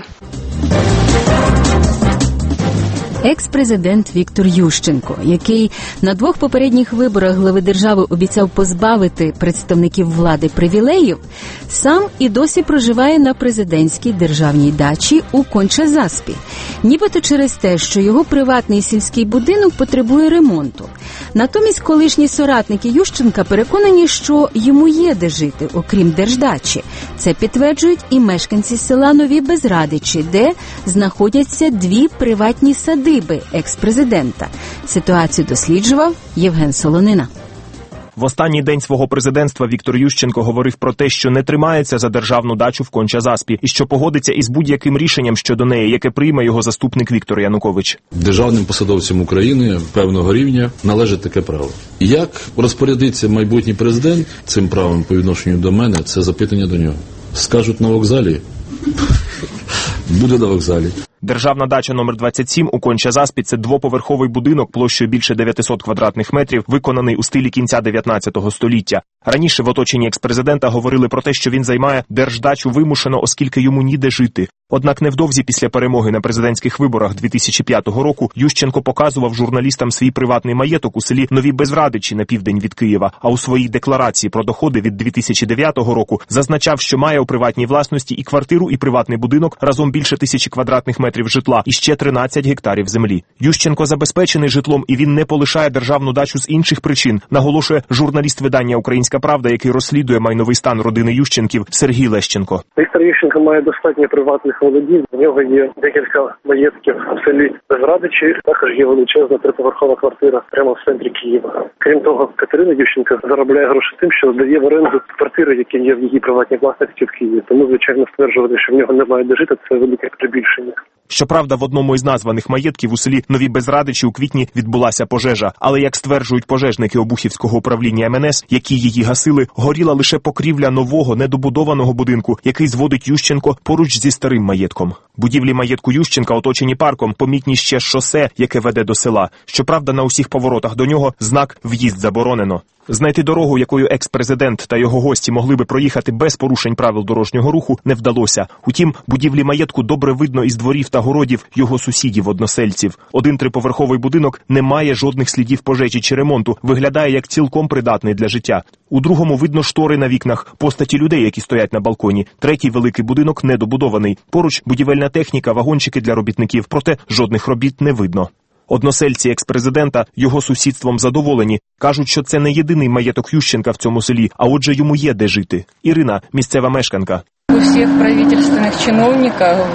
S2: Екс-президент Віктор Ющенко, який на двох попередніх виборах глави держави обіцяв позбавити представників влади привілеїв, сам і досі проживає на президентській державній дачі у Конча-Заспі. Нібито через те, що його приватний сільський будинок потребує ремонту. Натомість колишні соратники Ющенка переконані, що йому є де жити, окрім держдачі. Це підтверджують і мешканці села Нові Безрадичі, де знаходяться дві приватні садиби екс-президента. Ситуацію досліджував Євген Солонина.
S27: В останній день свого президентства Віктор Ющенко говорив про те, що не тримається за державну дачу в Конча-Заспі і що погодиться із будь-яким рішенням щодо неї, яке прийме його заступник Віктор Янукович.
S26: Державним посадовцям України певного рівня належить таке право. Як розпорядиться майбутній президент цим правом по відношенню до мене, це запитання до нього. Скажуть на вокзалі? Буде на вокзалі.
S27: Державна дача номер двадцять сім у Конча-Заспі – це двоповерховий будинок площею більше дев'ятисот квадратних метрів, виконаний у стилі кінця дев'ятнадцятого століття. Раніше в оточенні екс-президента говорили про те, що він займає держдачу вимушено, оскільки йому ніде жити. Однак невдовзі після перемоги на президентських виборах дві тисячі п'ятого року Ющенко показував журналістам свій приватний маєток у селі Нові Безрадичі на південь від Києва, а у своїй декларації про доходи від дві тисячі дев'ятого року зазначав, що має у приватній власності і квартиру, і приватний будинок, разом більше тисячі квадратних метрів житла і ще тринадцять гектарів землі. Ющенко забезпечений житлом, і він не полишає державну дачу з інших причин, наголошує журналіст видання «Українська правда», який розслідує майновий стан родини Ющенків, Сергій Лещенко.
S9: Віктор Ющенко має достатньо приватних володінь. У нього є декілька маєтків в селі Безрадичі. Також є величезна триповерхова квартира прямо в центрі Києва. Крім того, Катерина Ющенко заробляє гроші тим, що здає в оренду квартири, які є в її приватній власності в Києві. Тому, звичайно, стверджувати, що в нього немає де жити, це велике прибільшення.
S27: Щоправда, в одному із названих маєтків у селі Нові Безрадичі у квітні відбулася пожежа. Але, як стверджують пожежники Обухівського управління ем ен ес, які її гасили, горіла лише покрівля нового, недобудованого будинку, який зводить Ющенко поруч зі старим маєтком. Будівлі маєтку Ющенка оточені парком, помітні ще шосе, яке веде до села. Щоправда, на усіх поворотах до нього знак «В'їзд заборонено». Знайти дорогу, якою екс-президент та його гості могли би проїхати без порушень правил дорожнього руху, не вдалося. Утім, будівлі маєтку добре видно із дворів та городів його сусідів-односельців. Один триповерховий будинок не має жодних слідів пожежі чи ремонту, виглядає як цілком придатний для життя. У другому видно штори на вікнах, постаті людей, які стоять на балконі. Третій великий будинок недобудований. Поруч будівельна техніка, вагончики для робітників, проте жодних робіт не видно. Односельці екс-президента його сусідством задоволені. Кажуть, що це не єдиний маєток Ющенка в цьому селі, а отже йому є де жити. Ірина – місцева мешканка.
S14: У всех правительственных чиновников,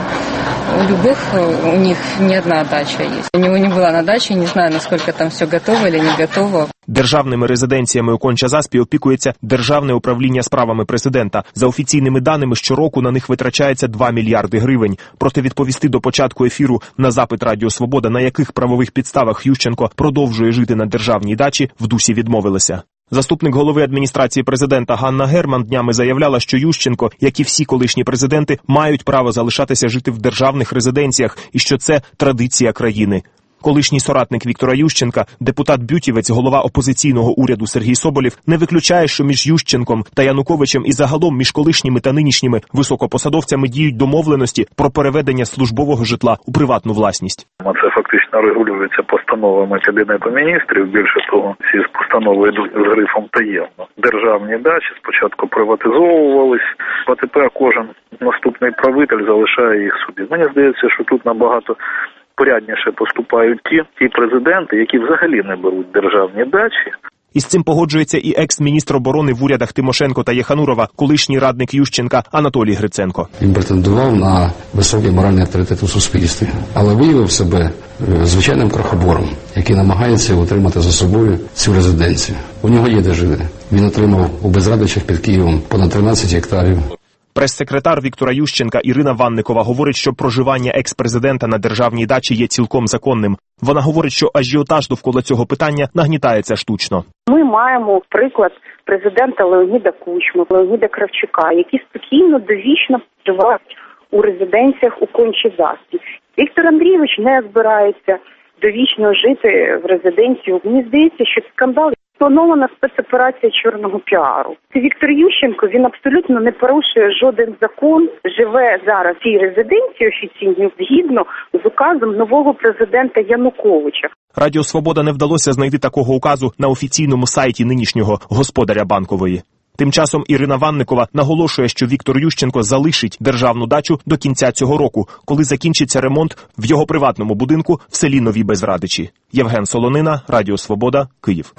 S14: у любых, у них не одна дача есть. У него не была на даче, не знаю, насколько там все готово или не готово.
S27: Державними резиденціями у Конча-Заспі опікується Державне управління справами президента. За офіційними даними, щороку на них витрачається два мільярди гривень. Проте відповісти до початку ефіру на запит Радіо Свобода, на яких правових підставах Ющенко продовжує жити на державній дачі, в Дусі відмовилися. Заступник голови адміністрації президента Ганна Герман днями заявляла, що Ющенко, як і всі колишні президенти, мають право залишатися жити в державних резиденціях і що це традиція країни. Колишній соратник Віктора Ющенка, депутат-бютівець, голова опозиційного уряду Сергій Соболєв, не виключає, що між Ющенком та Януковичем і загалом між колишніми та нинішніми високопосадовцями діють домовленості про переведення службового житла у приватну власність.
S3: Це фактично регулюється постановами Кабінету міністрів. Більше того, ці постанови йдуть з грифом таємно. Державні дачі спочатку приватизовувались, а тепер кожен наступний правитель залишає їх собі. Мені здається, що тут набагато порядніше поступають ті, ті президенти, які взагалі не беруть державні дачі.
S27: Із цим погоджується і екс-міністр оборони в урядах Тимошенко та Єханурова, колишній радник Ющенка Анатолій Гриценко.
S10: Він претендував на високий моральний авторитет у суспільстві, але виявив себе звичайним крохобором, який намагається утримати за собою цю резиденцію. У нього є де жити. Він отримав у Безрадичах під Києвом понад тринадцять гектарів.
S27: Прес-секретар Віктора Ющенка Ірина Ванникова говорить, що проживання екс-президента на державній дачі є цілком законним. Вона говорить, що ажіотаж довкола цього питання нагнітається штучно.
S17: Ми маємо приклад президента Леоніда Кучми, Леоніда Кравчука, які спокійно, довічно проживають у резиденціях у Кончі-Заспі. Віктор Андрійович не збирається довічно жити в резиденції. Мені здається, що скандал планована спецоперація чорного піару. Це Віктор Ющенко, він абсолютно не порушує жоден закон, живе зараз в цій резиденції офіційно згідно з указом нового президента Януковича.
S27: Радіо Свобода не вдалося знайти такого указу на офіційному сайті нинішнього господаря Банкової. Тим часом Ірина Ванникова наголошує, що Віктор Ющенко залишить державну дачу до кінця цього року, коли закінчиться ремонт в його приватному будинку в селі Нові Безрадичі. Євген Солонина, Радіо Свобода, Київ.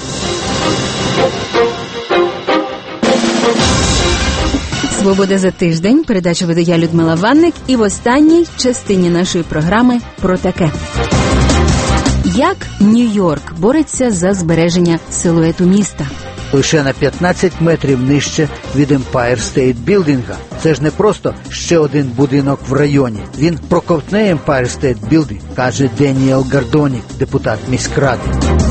S2: «Свобода за тиждень». Передачу веду я, Людмила Ванник. І в останній частині нашої програми про таке. Як Нью-Йорк бореться за збереження силуету міста?
S18: Лише на п'ятнадцять метрів нижче від Empire State Building. Це ж не просто ще один будинок в районі. Він проковтне Empire State Building, каже Деніел Гардонік, депутат міськради.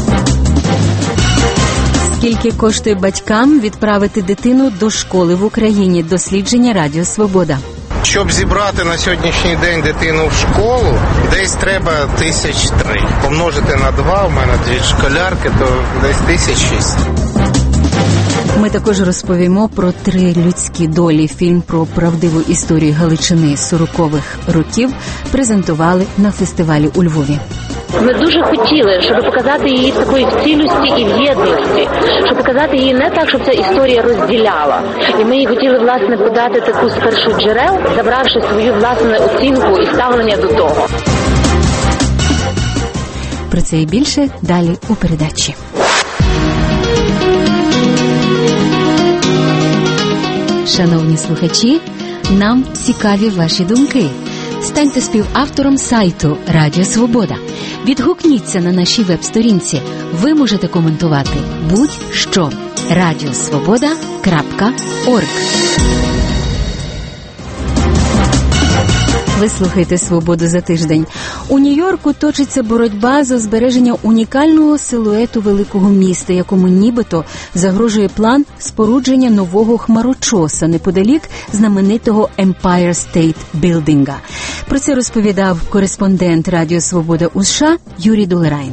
S2: Скільки коштує батькам відправити дитину до школи в Україні? Дослідження Радіо Свобода.
S19: Щоб зібрати на сьогоднішній день дитину в школу, десь треба тисяч три. Помножити на два, в мене дві школярки, то десь тисяч шість.
S2: Ми також розповімо про три людські долі. Фільм про правдиву історію Галичини сорокових років презентували на фестивалі у Львові.
S21: Ми дуже хотіли, щоб показати її в такої цілості і в єдності, щоб показати її не так, щоб ця історія розділяла. І ми її хотіли, власне, подати таку з першоджерел, забравши свою власну оцінку і ставлення до того.
S2: Про це і більше далі у передачі. Шановні слухачі, нам цікаві ваші думки. Станьте співавтором сайту Радіо Свобода. Відгукніться на нашій веб-сторінці. Ви можете коментувати будь-що. радіосвобода крапка орг. Ви слухаєте «Свободу за тиждень». У Нью-Йорку точиться боротьба за збереження унікального силуету великого міста, якому нібито загрожує план спорудження нового хмарочоса неподалік знаменитого Empire State Building. Про це розповідав кореспондент Радіо Свобода у США Юрій Долерайн.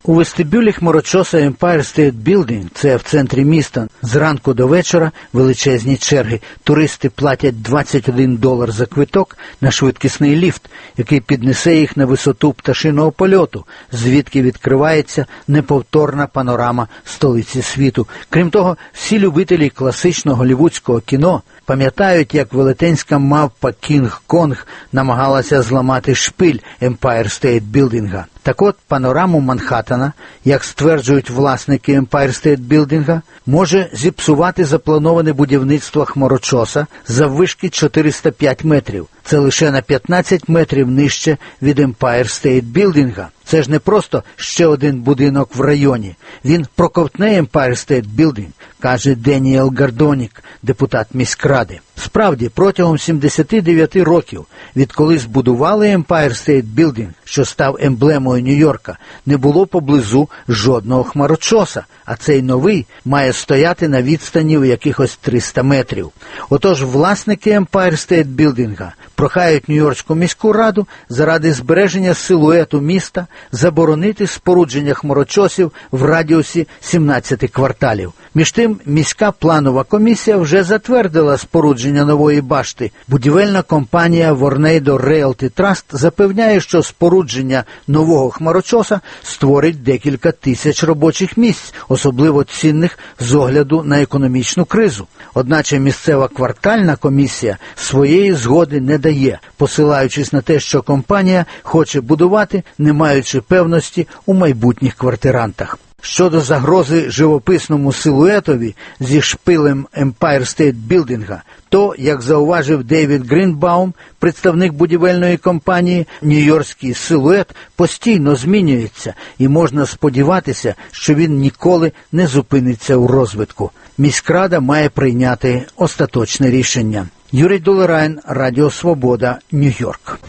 S18: У вестибюлі хмарочоса Empire State Building, це в центрі міста, зранку до вечора величезні черги. Туристи платять двадцять один долар за квиток на швидкісний ліфт, який піднесе їх на висоту пташиного польоту, звідки відкривається неповторна панорама столиці світу. Крім того, всі любителі класичного голлівудського кіно пам'ятають, як велетенська мавпа Кінг-Конг намагалася зламати шпиль Empire State Building. Так от, панораму Манхаттена, як стверджують власники Empire State Building, може зіпсувати заплановане будівництво хмарочоса заввишки чотириста п'ять метрів. Це лише на п'ятнадцять метрів нижче від Empire State Building. Це ж не просто ще один будинок в районі. Він проковтне Empire State Building, каже Деніел Гардонік, депутат міськради. Справді, протягом сімдесят дев'ять років, відколи збудували Empire State Building, що став емблемою Нью-Йорка, не було поблизу жодного хмарочоса, а цей новий має стояти на відстані у якихось триста метрів. Отож, власники Empire State Building прохають Нью-Йоркську міську раду заради збереження силуету міста заборонити спорудження хмарочосів в радіусі сімнадцяти кварталів. Між тим, міська планова комісія вже затвердила спорудження нової башти. Будівельна компанія Vornado Realty Trust запевняє, що спорудження нового хмарочоса створить декілька тисяч робочих місць, особливо цінних з огляду на економічну кризу. Одначе місцева квартальна комісія своєї згоди не дає, посилаючись на те, що компанія хоче будувати, не маючи певності у майбутніх квартирантах. Щодо загрози живописному силуетові зі шпилем Empire State Building, то, як зауважив Дейвід Грінбаум, представник будівельної компанії, нью-йоркський силует постійно змінюється і можна сподіватися, що він ніколи не зупиниться у розвитку. Міськрада має прийняти остаточне рішення. Юрій Долерайн, Радіо Свобода, Нью-Йорк.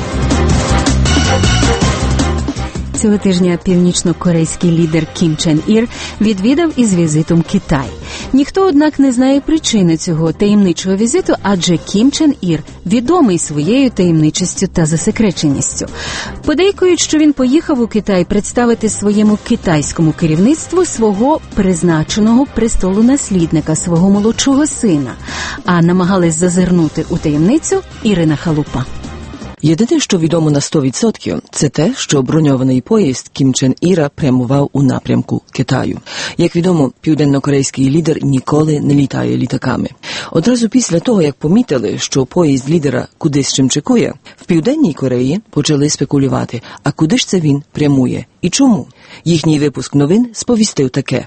S2: Цього тижня північно-корейський лідер Кім Чен Ір відвідав із візитом Китай. Ніхто, однак, не знає причини цього таємничого візиту, адже Кім Чен Ір відомий своєю таємничістю та засекреченістю. Подейкують, що він поїхав у Китай представити своєму китайському керівництву свого призначеного престолонаслідника, свого молодшого сина. А намагались зазирнути у таємницю Ірина Халупа.
S4: Єдине, що відомо на сто відсотків, це те, що броньований поїзд Кім Чен Іра прямував у напрямку Китаю. Як відомо, південно-корейський лідер ніколи не літає літаками. Одразу після того, як помітили, що поїзд лідера кудись чимчикує, в Південній Кореї почали спекулювати, а куди ж це він прямує і чому. Їхній випуск новин сповістив таке.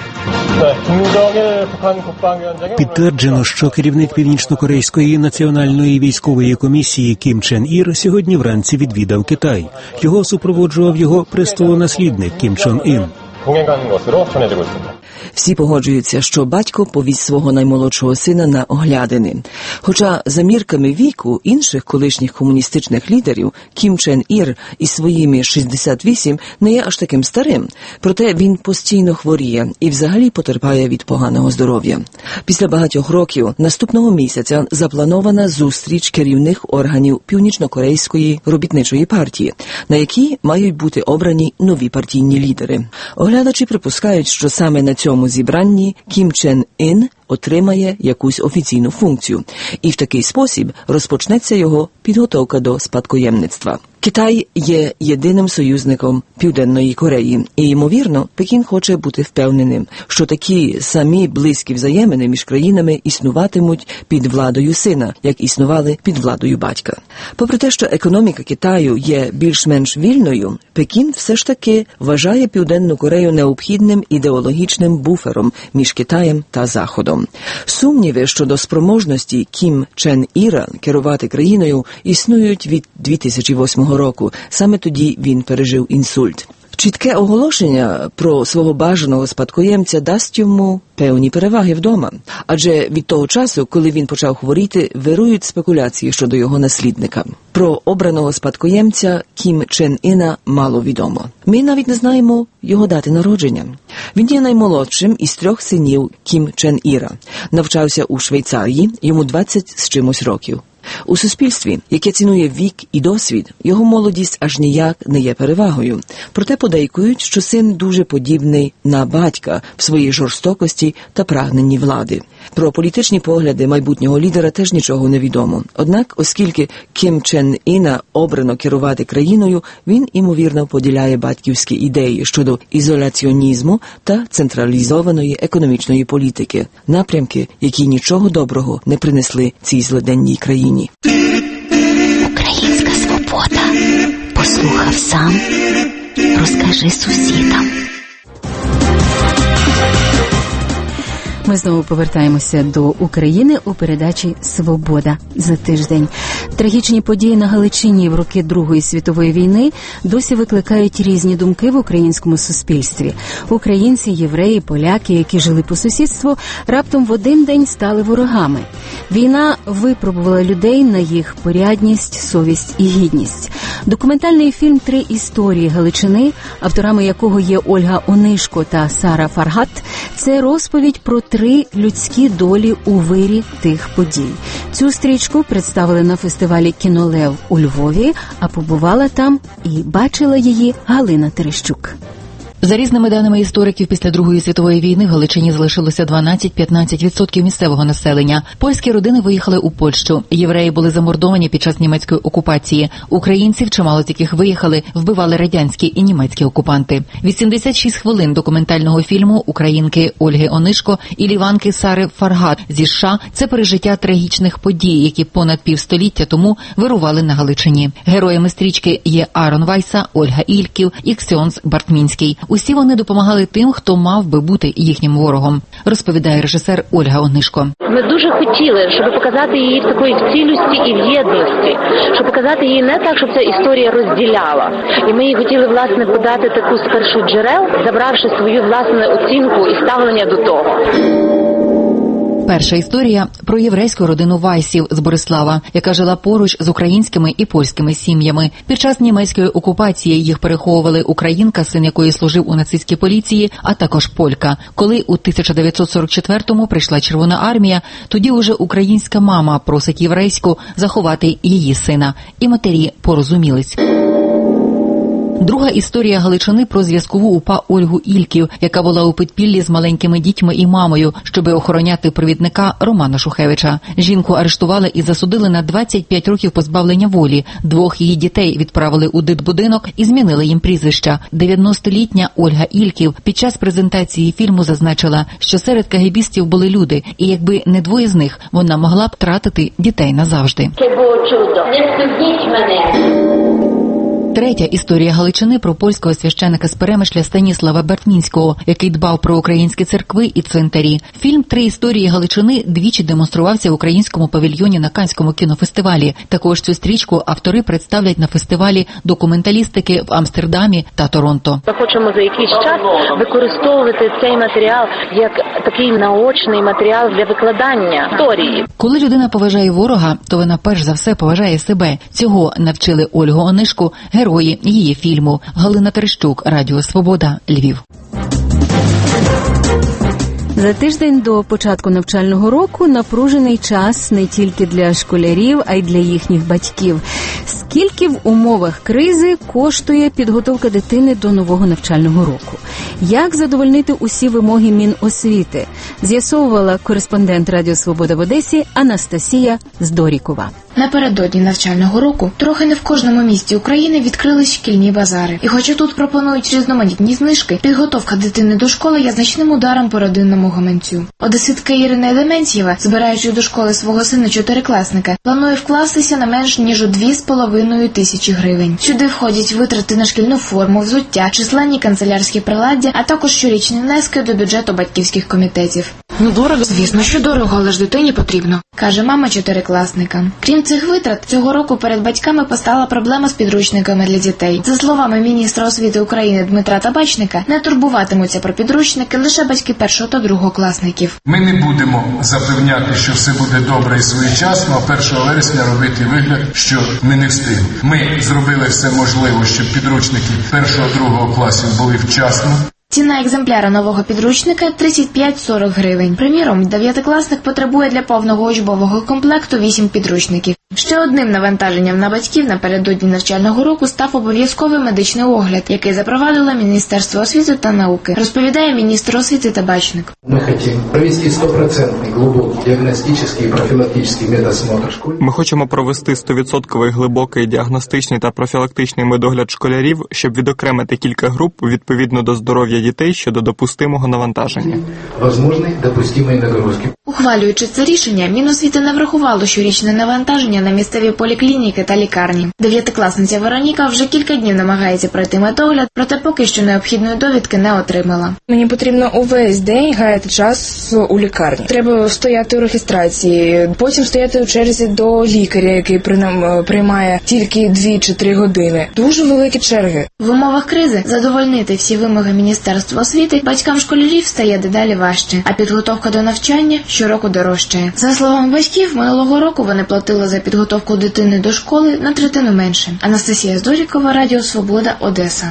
S5: Підтверджено, що керівник Північно-корейської національної військової комісії Кім Чен Ір сьогодні вранці відвідав Китай. Його супроводжував його престолонаслідник Кім Чон Ін.
S4: Всі погоджуються, що батько повіз свого наймолодшого сина на оглядини. Хоча за мірками віку інших колишніх комуністичних лідерів Кім Чен Ір із своїми шістдесят вісім не є аж таким старим, проте він постійно хворіє і взагалі потерпає від поганого здоров'я. Після багатьох років наступного місяця запланована зустріч керівних органів Північно-корейської робітничої партії, на якій мають бути обрані нові партійні лідери. Оглядачі припускають, що саме на цьому зібранні Кім Чен Ін отримає якусь офіційну функцію, і в такий спосіб розпочнеться його підготовка до спадкоємництва. Китай є єдиним союзником Південної Кореї, і, ймовірно, Пекін хоче бути впевненим, що такі самі близькі взаємини між країнами існуватимуть під владою сина, як існували під владою батька. Попри те, що економіка Китаю є більш-менш вільною, Пекін все ж таки вважає Південну Корею необхідним ідеологічним буфером між Китаєм та Заходом. Сумніви щодо спроможності Кім Чен Іра керувати країною існують від дві тисячі восьмого року. Саме тоді він пережив інсульт. Чітке оголошення про свого бажаного спадкоємця дасть йому певні переваги вдома. Адже від того часу, коли він почав хворіти, вирують спекуляції щодо його наслідника. Про обраного спадкоємця Кім Чен Іна мало відомо. Ми навіть не знаємо його дати народження. Він є наймолодшим із трьох синів Кім Чен Іра. Навчався у Швейцарії, йому двадцять з чимось років. У суспільстві, яке цінує вік і досвід, його молодість аж ніяк не є перевагою. Проте подейкують, що син дуже подібний на батька в своїй жорстокості та прагненні влади. Про політичні погляди майбутнього лідера теж нічого не відомо. Однак, оскільки Кім Чен Іна обрано керувати країною, він, імовірно, поділяє батьківські ідеї щодо ізоляціонізму та централізованої економічної політики, напрямки, які нічого доброго не принесли цій злиденній країні.
S6: Українська свобода. Послухав сам, розкажи сусідам.
S2: Ми знову повертаємося до України у передачі «Свобода» за тиждень. Трагічні події на Галичині в роки Другої світової війни досі викликають різні думки в українському суспільстві. Українці, євреї, поляки, які жили по сусідству, раптом в один день стали ворогами. Війна випробувала людей на їх порядність, совість і гідність. Документальний фільм «Три історії Галичини», авторами якого є Ольга Онишко та Сара Фаргат, це розповідь про три людські долі у вирі тих подій. Цю стрічку представили на фестивалі «Кінолев» у Львові, а побувала там і бачила її Галина Терещук.
S8: За різними даними істориків, після Другої світової війни в Галичині залишилося дванадцять-п'ятнадцять відсотків місцевого населення. Польські родини виїхали у Польщу. Євреї були замордовані під час німецької окупації. Українців, чимало з яких виїхали, вбивали радянські і німецькі окупанти. вісімдесят шість хвилин документального фільму українки Ольги Онишко і ліванки Сари Фаргат зі США – це пережиття трагічних подій, які понад півстоліття тому вирували на Галичині. Героями стрічки є Арон Вайса, Ольга Ільків і Ксьонз Бартмінський. Усі вони допомагали тим, хто мав би бути їхнім ворогом, розповідає режисер Ольга Онишко.
S21: Ми дуже хотіли, щоб показати її в такої цілісті і в єдності, щоб показати її не так, щоб ця історія розділяла. І ми їй хотіли, власне, подати таку з першоджерел, забравши свою власну оцінку і ставлення до того.
S8: Перша історія про єврейську родину Вайсів з Борислава, яка жила поруч з українськими і польськими сім'ями. Під час німецької окупації їх переховували українка, син якої служив у нацистській поліції, а також полька. Коли у тисяча дев'ятсот сорок четвертому прийшла Червона армія, тоді уже українська мама просить єврейську заховати її сина. І матері порозумілись. Друга історія Галичини про зв'язкову УПА Ольгу Ільків, яка була у підпіллі з маленькими дітьми і мамою, щоби охороняти провідника Романа Шухевича. Жінку арештували і засудили на двадцять п'ять років позбавлення волі. Двох її дітей відправили у дитбудинок і змінили їм прізвища. дев'яностолітня Ольга Ільків під час презентації фільму зазначила, що серед кагебістів були люди, і якби не двоє з них, вона могла б втратити дітей назавжди.
S21: Це було чудо. Не судіть мене.
S8: Третя історія Галичини про польського священика з Перемишля Станіслава Бартмінського, який дбав про українські церкви і цвинтарі. Фільм «Три історії Галичини» двічі демонструвався в українському павільйоні на Каннському кінофестивалі. Також цю стрічку автори представлять на фестивалі документалістики в Амстердамі та Торонто.
S21: Ми хочемо за якийсь час використовувати цей матеріал як такий наочний матеріал для викладання історії.
S8: Коли людина поважає ворога, то вона перш за все поважає себе. Цього навчили Ольгу Онишку герої її фільму. Галина Терещук, Радіо Свобода, Львів.
S2: За тиждень до початку навчального року напружений час не тільки для школярів, а й для їхніх батьків. Скільки в умовах кризи коштує підготовка дитини до нового навчального року? Як задовольнити усі вимоги Міносвіти? З'ясовувала кореспондент Радіо Свобода в Одесі Анастасія Здорікова.
S11: Напередодні навчального року трохи не в кожному місті України відкрились шкільні базари. І хоча тут пропонують різноманітні знижки, підготовка дитини до школи є значним ударом по родинному гаманцю. Одеситка Ірина Елементьєва, збираючи до школи свого сина чотирикласника, планує вкластися на менш ніж у дві з половиною тисячі гривень. Сюди входять витрати на шкільну форму, взуття, численні канцелярські приладдя, а також щорічні внески до бюджету батьківських комітетів. Ну дорого, звісно, що дорого, але ж дитині потрібно, каже мама чотирикласника. Крім цих витрат, цього року перед батьками постала проблема з підручниками для дітей. За словами міністра освіти України Дмитра Табачника, не турбуватимуться про підручники лише батьки першого та другого класників.
S12: Ми не будемо запевняти, що все буде добре і своєчасно, а першого вересня робити вигляд, що ми не встигли. Ми зробили все можливе, щоб підручники першого-другого класів були вчасно.
S11: Ціна екземпляра нового підручника – тридцять п'ять - сорок гривень. Приміром, дев'ятикласник потребує для повного учбового комплекту вісім підручників. Ще одним навантаженням на батьків напередодні навчального року став обов'язковий медичний огляд, який запровадило Міністерство освіти та науки, розповідає міністр освіти Табачник.
S7: Ми хочемо провести стопроцентний глибокий діагностичний і профілактичний медосмотр школярів.
S13: Ми хочемо провести сто відсотків глибокий діагностичний та профілактичний медогляд школярів, щоб відокремити кілька груп відповідно до здоров'я дітей щодо допустимого навантаження.
S7: Возможні допустимі нагрузки.
S11: Ухвалюючи це рішення, Міносвіти не врахувало щорічне навантаження на місцеві поліклініки та лікарні. Дев'ятикласниця Вероніка вже кілька днів намагається пройти медогляд, проте поки що необхідної довідки не отримала.
S15: Мені потрібно увесь день гаяти час у лікарні. Треба стояти у реєстрації, потім стояти у черзі до лікаря, який приймає тільки дві чи три години. Дуже великі черги.
S11: В умовах кризи задовольнити всі вимоги Міністерства освіти батькам школярів стає дедалі важче, а підготовка до навчання щороку дорожчає. За словами батьків, минулого року вони платили за підготовку дитини до школи на третину менше. Анастасія Здорікова, Радіо Свобода, Одеса.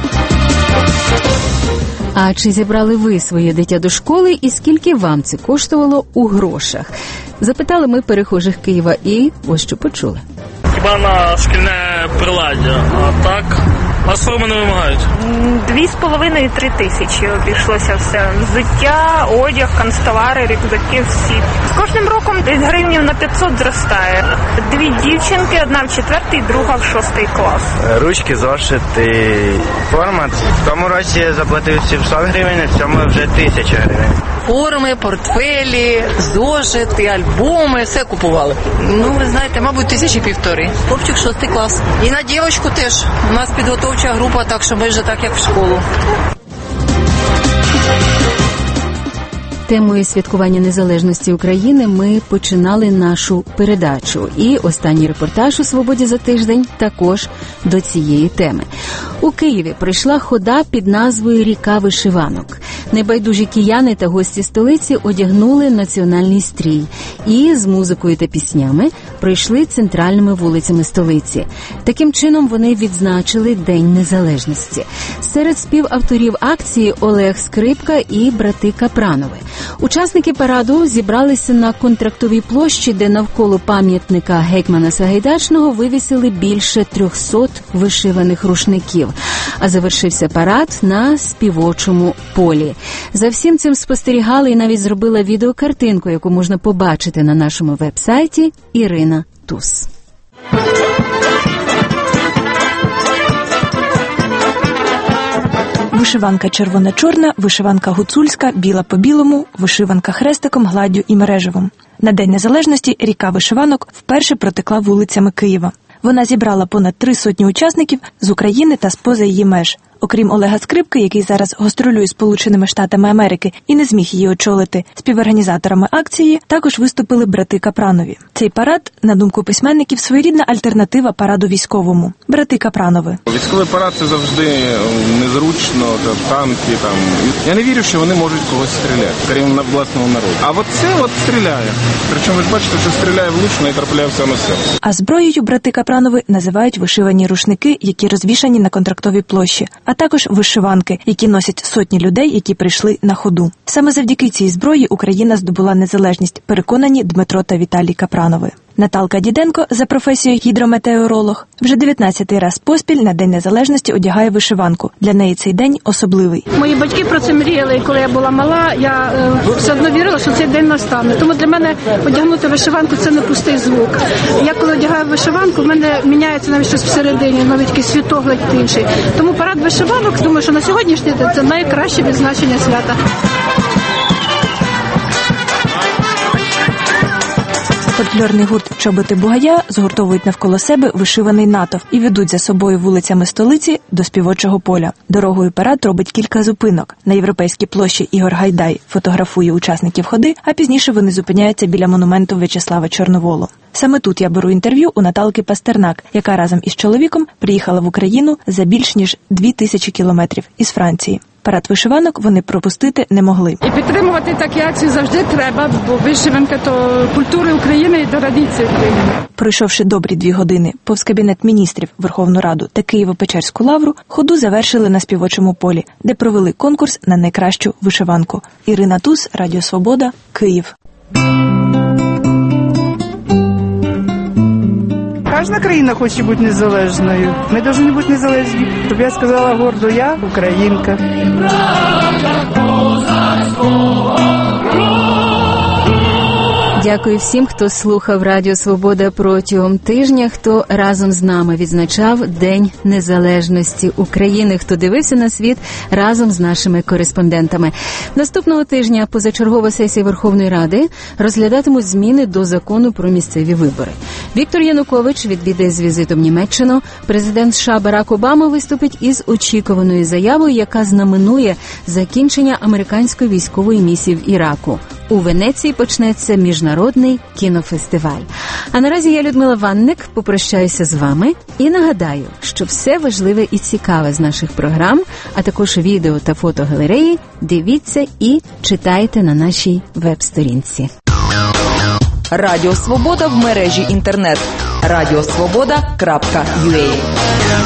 S2: А чи зібрали ви своє дитя до школи і скільки вам це коштувало у грошах? Запитали ми перехожих Києва і ось що почули.
S16: Хіба на шкільне приладдя, а так на не вимагають.
S20: Дві з половиною три тисячі обійшлося все. Взуття, одяг, канцтовари, рюкзаки всі. З кожним роком десь гривнів на п'ятсот зростає. Дві дівчинки, одна в четвертий, друга в шостий клас.
S22: Ручки, зошити, форма. В тому році я заплатив сімсот гривень, в цьому вже тисяча гривень.
S23: Форми, портфелі, зошити, альбоми, все купували. Ну, ви знаєте, мабуть, тисячі півтори. Хлопчик шостий клас. І на дівчинку теж. У нас підготовча група, так що ми вже так, як в школу.
S2: Темою святкування незалежності України ми починали нашу передачу. І останній репортаж у «Свободі» за тиждень також до цієї теми. У Києві пройшла хода під назвою «Ріка вишиванок». Небайдужі кияни та гості столиці одягнули національний стрій і з музикою та піснями пройшли центральними вулицями столиці. Таким чином вони відзначили День Незалежності. Серед співавторів акції Олег Скрипка і брати Капранови. Учасники параду зібралися на Контрактовій площі, де навколо пам'ятника гетьмана Сагайдачного вивісили більше трьохсот вишиваних рушників. А завершився парад на Співочому полі. За всім цим спостерігали і навіть зробила відеокартинку, яку можна побачити на нашому веб-сайті, Ірина Туз.
S24: Вишиванка червона-чорна, вишиванка гуцульська, біла по білому, вишиванка хрестиком, гладдю і мережевом. На День Незалежності ріка вишиванок вперше протекла вулицями Києва. Вона зібрала понад три сотні учасників з України та з-поза її меж. Окрім Олега Скрипки, який зараз гастролює Сполученими Штатами Америки і не зміг її очолити, співорганізаторами акції також виступили брати Капранові. Цей парад, на думку письменників, своєрідна альтернатива параду військовому. Брати Капранови.
S29: Військовий парад – це завжди незручно, танки там. Я не вірю, що вони можуть когось стріляти, крім на власного народу. А от це от стріляє. Причому ви ж бачите, що стріляє влучно і трапляє все на серце.
S24: А зброєю брати Капранови називають вишивані рушники, які розвішані на Контрактовій площі, а також вишиванки, які носять сотні людей, які прийшли на ходу. Саме завдяки цій зброї Україна здобула незалежність, переконані Дмитро та Віталій Капранови. Наталка Діденко, за професією гідрометеоролог, вже дев'ятнадцятий раз поспіль на День Незалежності одягає вишиванку. Для неї цей день особливий.
S30: Мої батьки про це мріяли, і коли я була мала, я е, все одно вірила, що цей день настане. Тому для мене одягнути вишиванку – це не пустий звук. Я коли одягаю вишиванку, в мене міняється навіть щось всередині, навіть якийсь світогляд інший. Тому парад вишиванок, думаю, що на сьогоднішній день це найкраще відзначення свята.
S24: Фольклорний гурт «Чоботи Бугая» згуртовують навколо себе вишиваний натовп і ведуть за собою вулицями столиці до Співочого поля. Дорогою парад робить кілька зупинок. На Європейській площі Ігор Гайдай фотографує учасників ходи, а пізніше вони зупиняються біля монументу В'ячеслава Чорноволу. Саме тут я беру інтерв'ю у Наталки Пастернак, яка разом із чоловіком приїхала в Україну за більш ніж дві тисячі кілометрів із Франції. Парад вишиванок вони пропустити не могли.
S30: І підтримувати такі акції завжди треба, бо вишиванка – то культури України і традиції України.
S24: Пройшовши добрі дві години повз Кабінет міністрів, Верховну Раду та Києво-Печерську лавру, ходу завершили на Співочому полі, де провели конкурс на найкращу вишиванку. Ірина Туз, Радіо Свобода, Київ.
S1: Кожна країна хоче бути незалежною. Ми повинні бути незалежні. Щоб я сказала гордо, я українка.
S2: Дякую всім, хто слухав Радіо Свобода протягом тижня, хто разом з нами відзначав День Незалежності України, хто дивився на світ разом з нашими кореспондентами. Наступного тижня позачергова сесія Верховної Ради розглядатимуть зміни до закону про місцеві вибори. Віктор Янукович відвідає з візитом Німеччину. Президент США Барак Обама виступить із очікуваною заявою, яка знаменує закінчення американської військової місії в Іраку. У Венеції почнеться міжнародний кінофестиваль. А наразі я, Людмила Ванник, попрощаюся з вами і нагадаю, що все важливе і цікаве з наших програм, а також відео та фотогалереї дивіться і читайте на нашій веб-сторінці.
S3: Радіо Свобода в мережі інтернет. радіосвобода крапка ю а